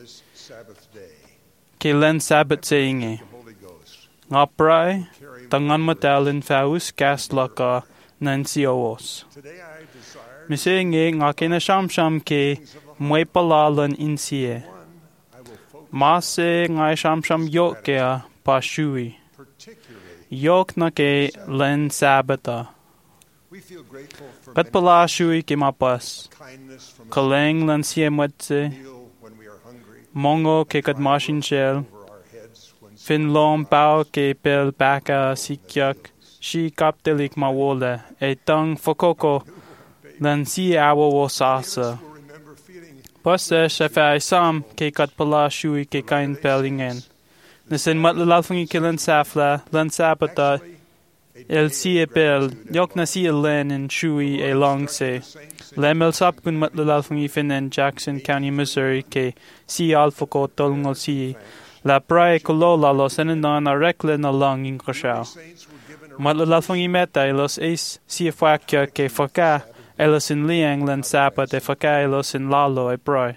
ke len Sabbath saying ngā prai tangan matalin faus gas laka nansi os. Misenge ngā kena sham ke mwe palalan insie. Mase ngā sham yok kea pa shui. Yok na ke len Sabbatha. Kat pala shui ke mapas. Kaleng lan sie mwetse. Mongo ke kat mashin shell. Fin lom pao ke pel baka sikyak. Shi kaptelik mawole. E tang fokoko lan si awo wo sasa. Passe shefa sam ke kat pala shui ke kain pelingen. Nasin mat lalfungi ke lan safla lan Sabbatha. El si e pel, yok na si e len in shui e long se. Lem el sap kun mat lalfungi fin in Jackson County, Missouri ke si alfoko tolngol si. La prae kolola los enanan a rekle na long in krashao. Mat lalfungi meta elos es si e fakya ke faka elos in liang lan Sabbath e faka elos in lalo e prae.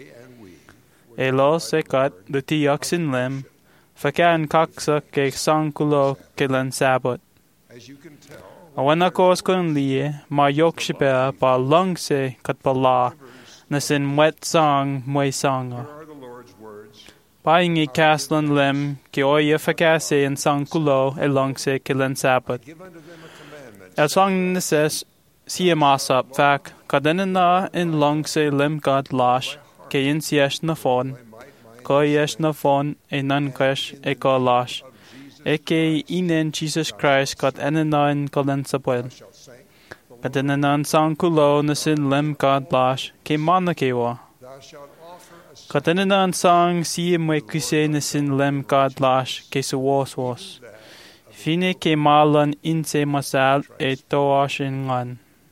Elos e kat duti yaksin lem. Faka en kaksa ke sankulo ke lan Sabbath. Awan akos kun liye ma yok shipea pa longse kat pa la nasin wet song mwe songa. Paing e kaslan lem ke oye fakase en sankulo e longse ke lan Sabbath. El song nases siya masap fak kadenana in longse lem kat lash ke in siesh na fon. Ko yesh na fon e nankash e ko lash. Eke inen Jesus Christ kat enanan kolen sapel. Kat enanan sankulo nasin lem kat lash ke manakewa. Kat enanan sang siye mwe kuse nasin lem kat lash ke suwos. Fine ke malan inse masal e toashin ngan.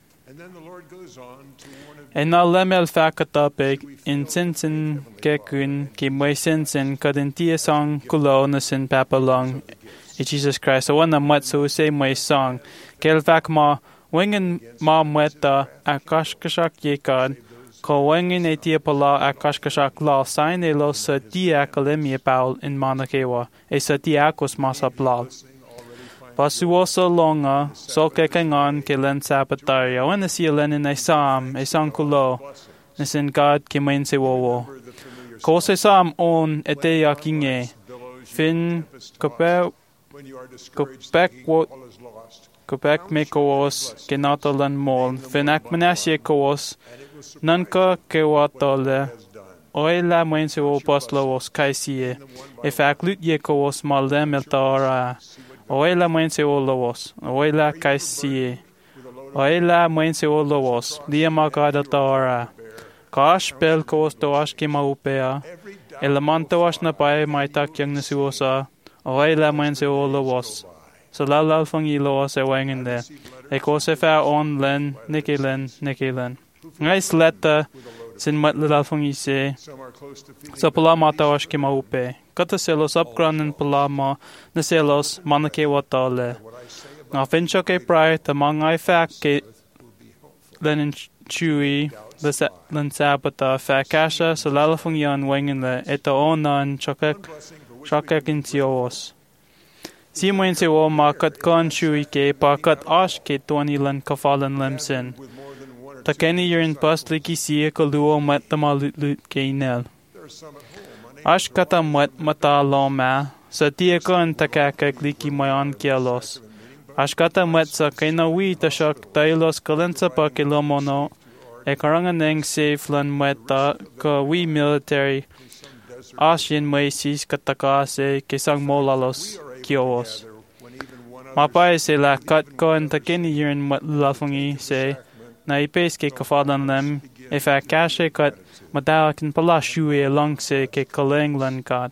Ena lemel fakatapik in sensen kekun ki mwe sensen kadentia sang kulo nasin papalong e Jesus Christ. Awana mat so se mwe sang. Kel fak ma wengen ma mweta akashkashak yekad. Ko wengen e tia pala akashkashak la sain e lo sa tia akalemie paul in manakewa. E sa tia akos masa plal. Pasuosa longa, so kekengan ke len Sabbatharia, wana siya lenin ay sam, ay sankulo, nasin God ke main se wowo. Ko se sam on ete yakinge, fin kopek me koos ke natalan mol, fin akmanasye koos, nanka ke watole, oy la main se wo poslovos kaisiye, e faklut ye koos maldem el taara, Oela mwense o lobos, oela kaisie. Oela mwense o lobos, dia makada taora. Kash pel kos toash ki maupea. Elemanto ash na pae maitak yang nasuosa. Oela mwense o lobos. Salalal fangi loas e wangende. E kose fa on len, nikilen. Ngais leta, sin mat lalal fangi se. Sa palama tawash ki maupe. Kata selos upgranen palama na selos manake watale. Nga fincho ke prai tamang ay fak ke lenin chui len Sabbatha fakasha sa lalafang yan wengen le eto onan chakek in sios. Si mwen se wo makat kon chui ke pakat ash ke 20 len kafalan lemsen. Takeni yerin pasli ki siya kaluo mat tamalut ke inel. Ash kata mata loma, sa tia kon takakak liki mayan kielos. Ash kata sa kainawi tashak tailos kalensa pa kilomono, e karanganeng safe lan meta ka we military. Ash yin maisis katakase kisang molalos kios. Mapay sila kat kon takini yirin matlafungi se, na ipes ke kafadan lem, e fa kashe kat Madalakin pala shui along se ke kaleng lan God.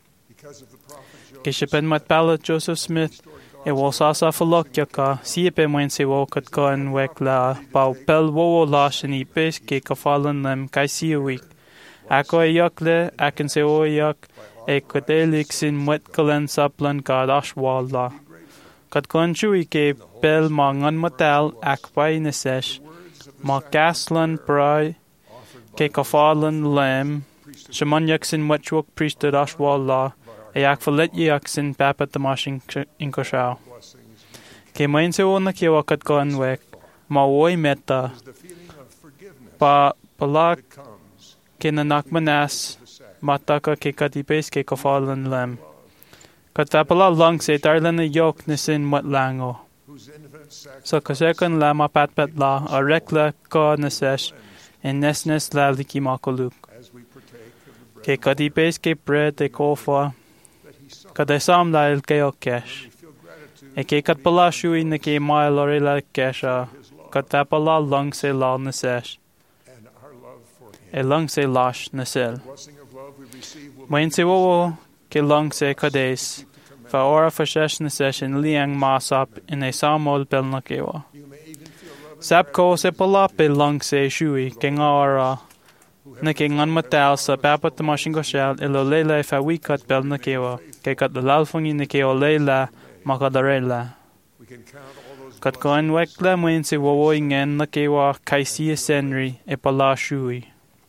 Kishipen mat pala Joseph Smith e wasasa falokya ka siyepe mwen se wokat ka en wek la pau pel wowo lashin ipes ke kafalan lem kai siyawik. Ako e yakle akin se o yak e kotelik sin mwet kalen saplan God ashwal la. Cad gon siúi ke bel má ngan motel ac bai na sesh, má gaslan brai ke kafalan lem, Shamanyak sin wetchwok priesthood ashwal law, ac falit yak sin papa tamashing in koshao. Ke main se ona ke wakat gon wek, ma woi meta, pa palak ke nanak manas, mataka ke katipes ke kafalan lem. Katapala lang se darlan na yok na sin mat lango. So kasekan la mapatpat la, a rekla ka na sesh, en nesnes la liki makoluk. Ke katipes ke bread e kofa, kadesam la il ke okesh. E ke katpala shui na ke mail orela kesha, katapala lang se la na sesh. E lang se lash na sel. Main se wo ke lang se kades, fa ora fashesh na sesh in liang masap in e samol bel na kewa. Sap ko se palape lang se shui ke ngara, na ke ngan matal sa papat tamashin goshal ilo leila fa wikat bel na kewa, ke kat lalfungi na keo leila makadarela. Kat koan wekla mwen se wo ingen na kewa kaisi senri e pala shui.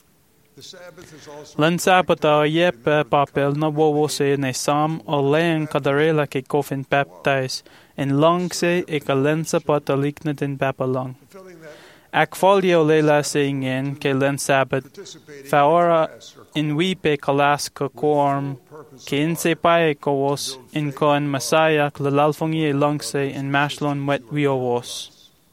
Lan sabata yepe papel na wowo se ne sam o len kadarela ke kofin baptize en long se e ka lensa patalik na din papalang. Ak folio lela se ingen ke len sabat fa ora in wipe kalas ka korm ke in se pae kawos in kon masaya klalfongi e long se in mashlon wet wiowos.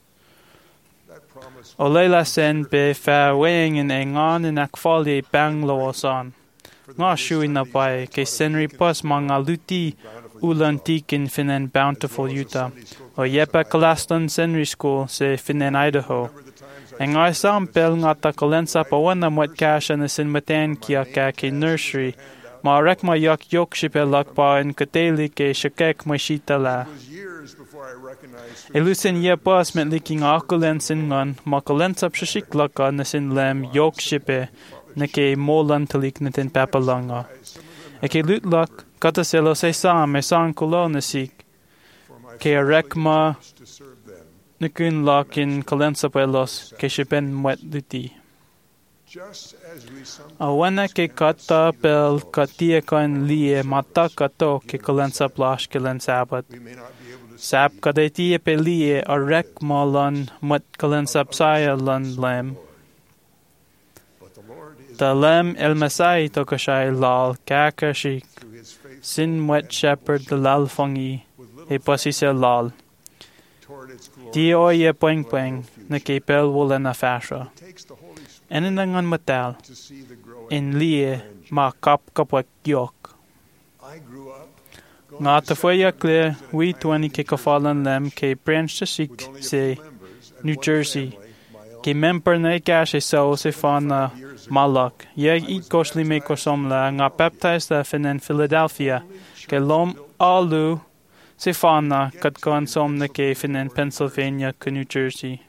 O leila sen be fa weighing in engan in akfali bang loasan. Nga shui na bai ke senri pas mga luti ulantikin finen Bountiful Utah. O yepa kalastan senri school se finen Idaho. Nga sam pel nga ta kalensa pa wana mwet kasha na sin maten kia ka ke nursery. Ma rek ma yak yok shipe lakpa in kateli ke shakek ma shita la. Elusin ye pas met liking akulen sin ngan, ma kalensap shashik laka na sin lem yok shipe na ke molan talik na tin papalanga. Eke lut lak, kata selo se sam e san kulo na sik, ke rek ma nakun lak in kalensap elos ke shipen mwet luti. Awana ke kata pel katia kan liye mata kato ke kalensap lash ke lensabat. Sap kadeti pe liye a rek malan mat kalensap saya lan lem. Ta lem el masai to kashay lal kakashik. Sin wet shepherd the lal fungi e pasi se lal. Di oye poing poing na ke pel wula na fasha. Eninangan matal in liye ma kap kapwak yok. Nga ta fwaya clear, we 20 ke kafalan lem ke branch ta sik se New Jersey. Ke member na ikash e sao se fan na malak. Ye it koshli me kosom la nga baptized la fin in Philadelphia. Ke lom alu se fan na kat kon som na ke fin in Pennsylvania ke New Jersey.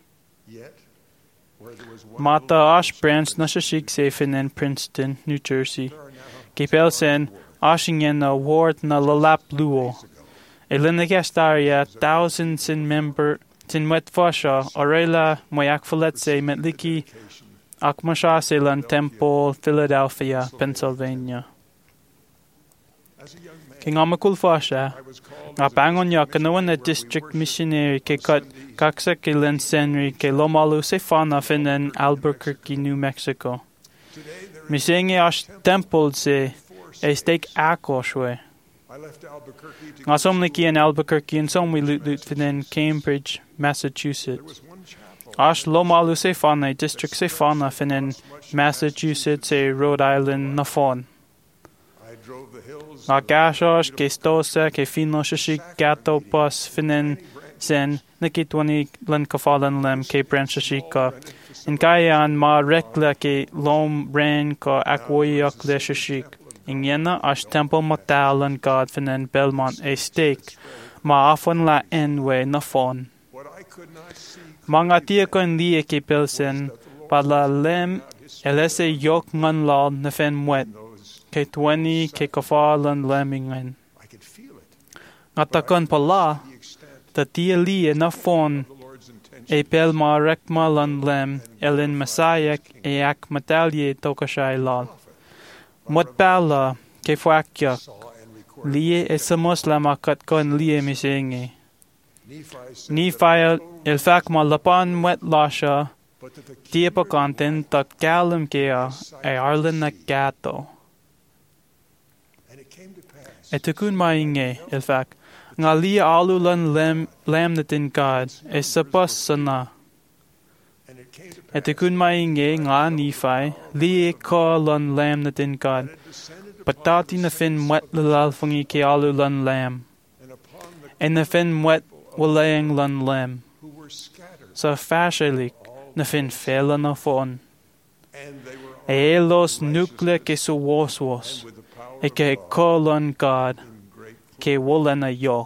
Mata ash branch na shik se fin in Princeton, New Jersey. Ke pelsen Ashingen na ward na lalap luo. E linagastaria thousands in member tin met fasha orela moyak se met liki akmasha se lan Temple, Philadelphia, Pennsylvania. King amakul fasha nga bangon yakanoan na district missionary ke kat kaksa ke len senri ke lomalu se fana fin in Albuquerque, New Mexico. Misengi ash temple se e steak akoshwe. Nga som liki in Albuquerque and som we lut in Cambridge, Massachusetts. Ash lomalu se fana district se fana fin in Massachusetts e Rhode Island na fon. Nga gashosh ke stosa ke fino shashik gato pas fin in sen niki 20 len kafalan lem ke branch shashika. In kayan ma rekla ke lom ren ka akwoyak le shashik. In yena ash temple matal and God fin Belmont a stake ma afon la enwe na fon. Mga tia kon liye ke pelsen pa la lem elese yok ngan la na fen mwet ke 20 ke kafalan lemingen. Nga takon pa la ta tia li na fon e pel ma rek ma lan lem elin Messiah e ak matalye tokashai lal. Mot pala ke fuakyak liye e samos lama kat kon liye misenge. Nephi el fak ma lapan met lasha tia pa kanten ta kalum kea e arlen na gato. E tukun ma inge el fak nga liya alulan lem na tin God e sapas sana. E tukun ma inge nga Nephi liye ka lan lem na tin God patati na fin mwet lalal fungi ke alulan lem. E na fin mwet walayang lan lem. Sa fashelik na fin fela na fon. E los nukle ke su was. E ke kolon God ke wolan a yok.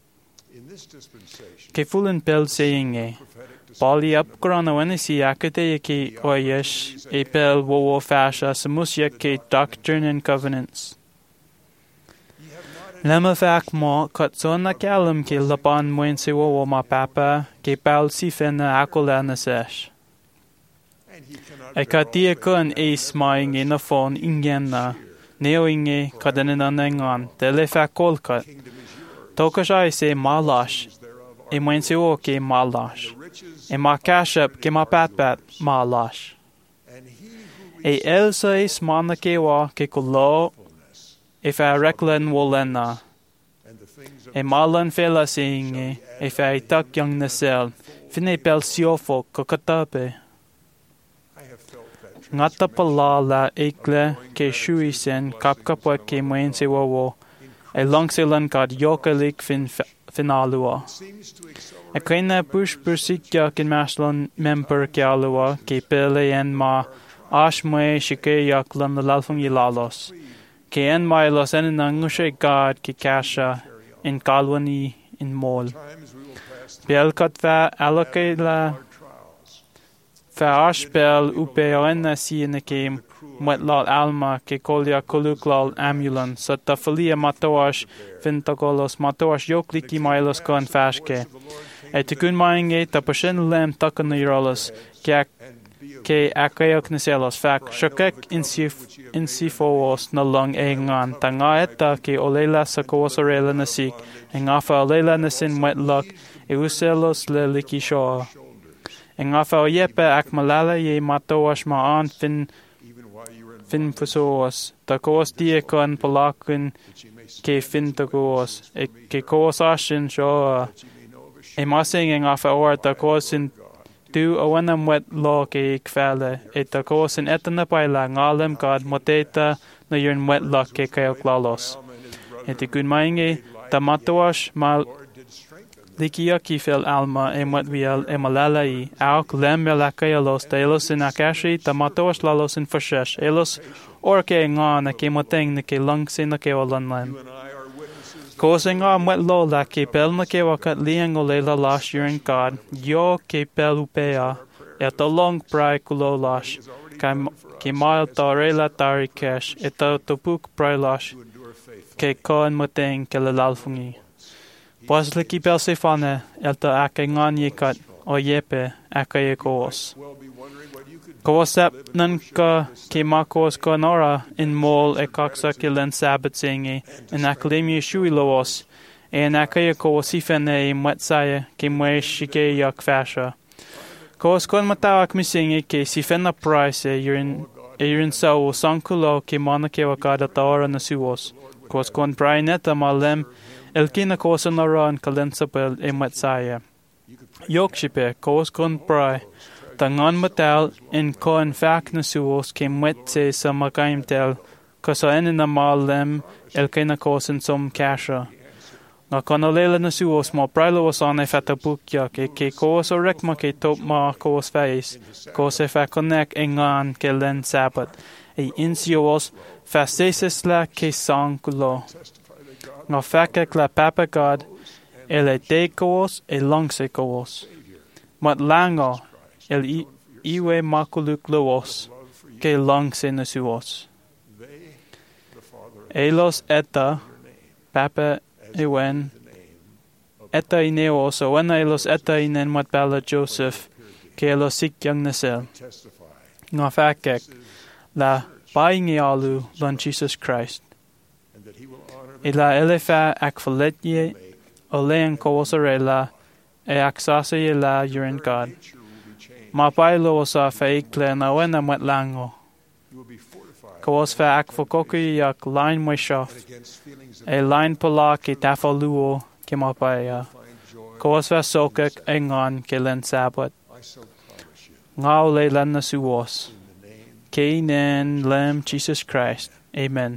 Ke fulen pel saying e. Bali up grana wenisi akate ke oyesh e pel wo fasha samusya ke doctrine and covenants. Lema fak mo kat son na kalam ke lapan mwen se wo ma papa ke pal sifen na akola na sesh. E katia kun ace maing in a phone ingen na neo inge kadanin anengan tele fak kolkat. Tokashai se malash e mwen se wo ke malash. E ma kashap ke ma pat malash. E elsa is mana ke wa ke kulo e fa reklen wolena. E malan fela singe e fa itak yang nasel fine pel siofo kokatape. Ngata pala la ekle ke shui sen kapkapwa ke mwen se wo e langselan kad yokalik finalua. E kena push persikya kin maslan member ke alua ke pele en ma ashmwe shike yaklan lalfung ilalos. Ke en mailos en nangushe God ke kasha in kalwani in mol. Belkat va alakela fa ashbel upe oenna si in the game Mwetlal alma ke kolya koluklal amulan sa tafalia matoash fintagolos matoash yokliki mailos kon fashke. E tikun mainge tapashen lem takaniralos ke akayok niselos fak shakek insifos na lang engan tanga eta ke olela sa kosorela nasik engafa olela nasin mwetlak e uselos le likishoa. Engafa oyepe akmalala ye matoash maan fin fusos ta kos die kon palakun ke fin ta kos e ke kos ashin sho e masing en afa or ta kosin du awana mwet lo ke kfale e ta kosin etana paila ngalem God moteta na yun mwet lo ke kayo klalos e te kun mainge ta matoash mal likia kifel alma e mwetwiel e malalai auk lem melakayalos telos in akashi tamatos lalos in fashesh elos orke nga na ke moteng na ke langsin na ke olanlem kosing nga mwetlo la ke pel na ke wakat liang olela lash yurin God yo ke pel upea et a long prai kulo lash ke mail tarela tarikesh et a topuk prai lash ke kon moteng ke lalfungi Pasle ki pel se fane elta ake nganye kat o yepe ake kos. Kosap nan ka ke makos konora in mol e kaksa kilen sabat singe in akademia shui loos e in ake kos ifene e mwetsaye ke mwe shike yak fasha. Kos kon matawak misinge ke sifena price e yurin sao sankulo ke mana ke wakada taora na suos. Kos kon prai neta malem Elkina kosa naran kalensapel e matsaya. Yokshipe kos kon prai. Tangan matal in kon fak na suos ke mwetse sa makaimtel. Kasa enina malem elkina kosin som kasha. Nga konolela na suos mo prailo wasan e fatapukya ke kos o rekma ke top ma kos face. Kos e fakonek e ngan ke len sabat. E insios fasesesla ke sankulo. Nga fakek la papa God ele dekos e langsekos. Mat lango el iwe makuluk loos ke langse nasuos. Elos eta papa ewen etaine oso wana elos etainen mat bala Joseph ke elos sikyang nasel. Nga fakek la buying alu lon Jesus Christ. Ila elefa akfaletye olean kawasarela e aksasa yela yurin God. Ma pailo sa faikle na wena mat lango. Kawas fa akfokoki yak line mo shaf. E line pala ke tafaluo ke mapaya. Kawas fa sokak engon ke len sabat. Ngao le lan na suwas. Kainen lem Jesus Christ. Amen.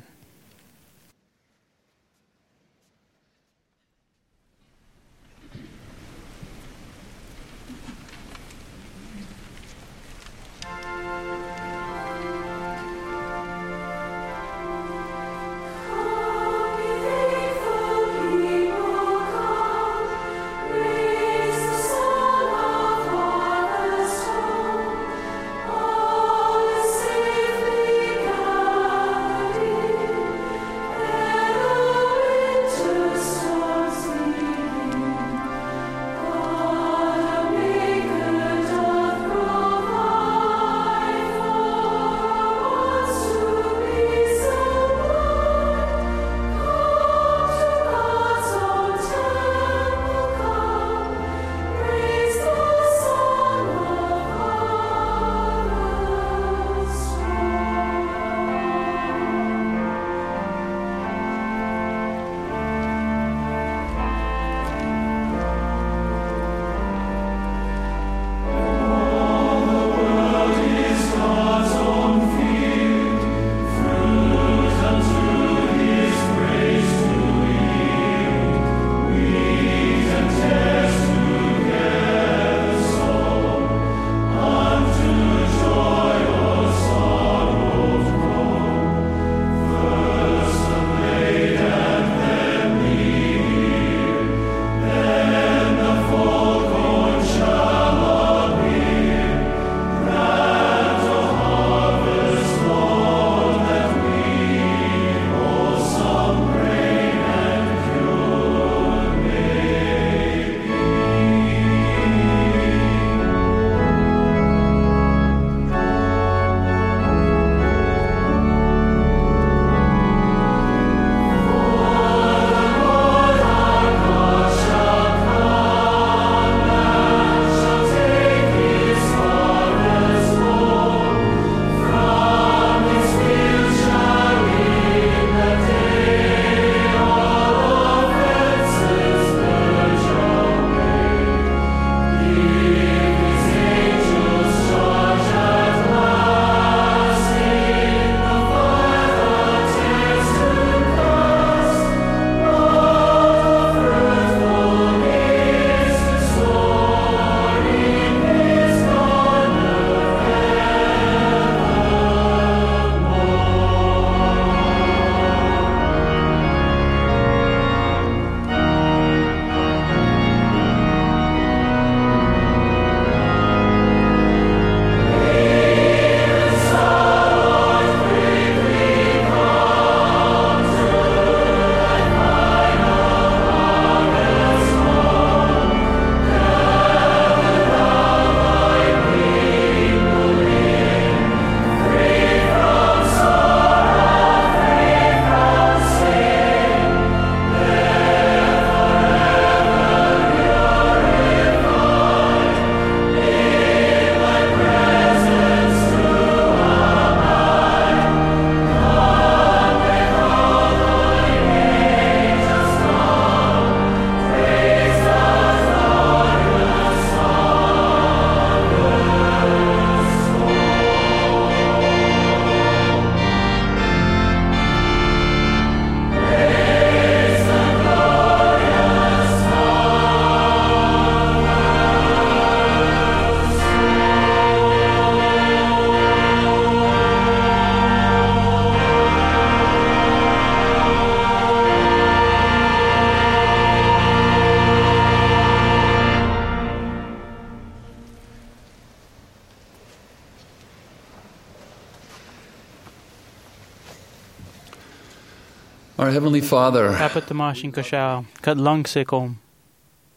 Our Heavenly Father, Apat tamashin ka siya, kat lang sikom.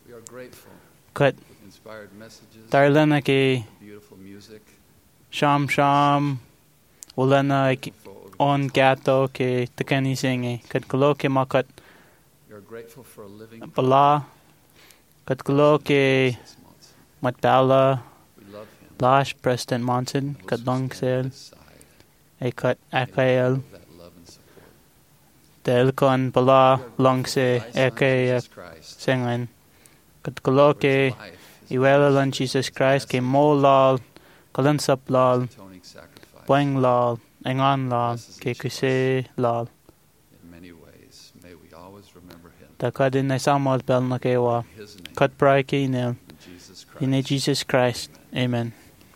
cut darlana ke sham ulana on gato ke takani singe cut kalo ke makat bala cut kalo ke matbala Lash Preston Monson cut long sale a cut akael del con bala long se aka singlen cut kalo ke iwela lan Jesus Christ ke mo lal kalan sap lal boing lal angan lal ke kuse lal ta kadin na samol bel na kewa cut brai ke nel in Jesus Christ amen.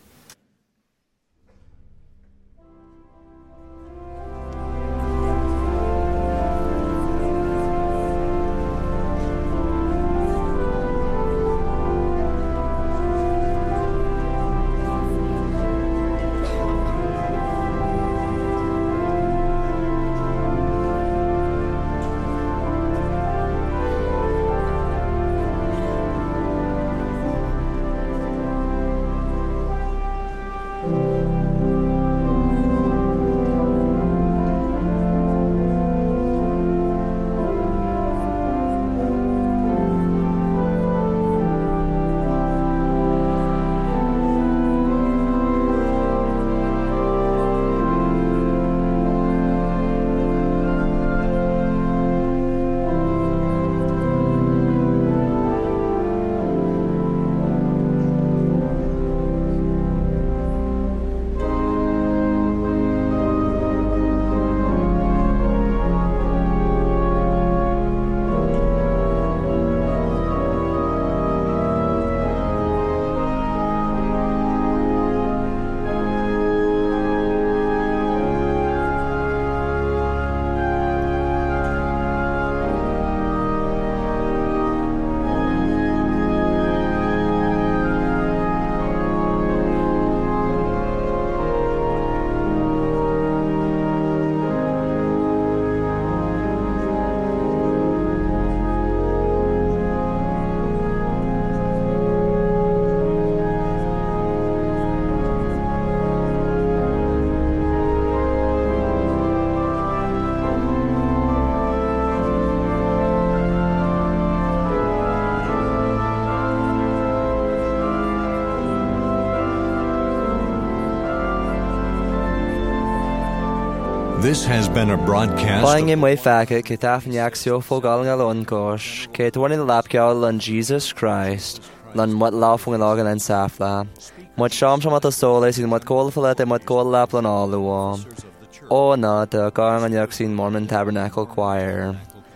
This has been a broadcast. Buying him way facket, Ketafan Yaxio Fogaling alone gosh, Ketwani Lapkial and Jesus Christ, Lun what laughing and organ and safla, what shams at the soles in what call for and what call laplan all the warm. Oh, not the Gang and Yaxin Mormon Tabernacle Choir.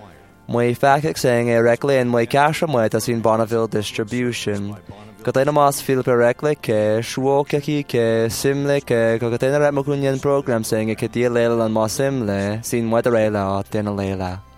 My facket saying a reckless and my cash from way has seen Bonneville distribution. Katena mas fil perekle ke shuoka ki ke simle ke katena rat program saying ke dia lela lan mas simle sin weather lela tena lela.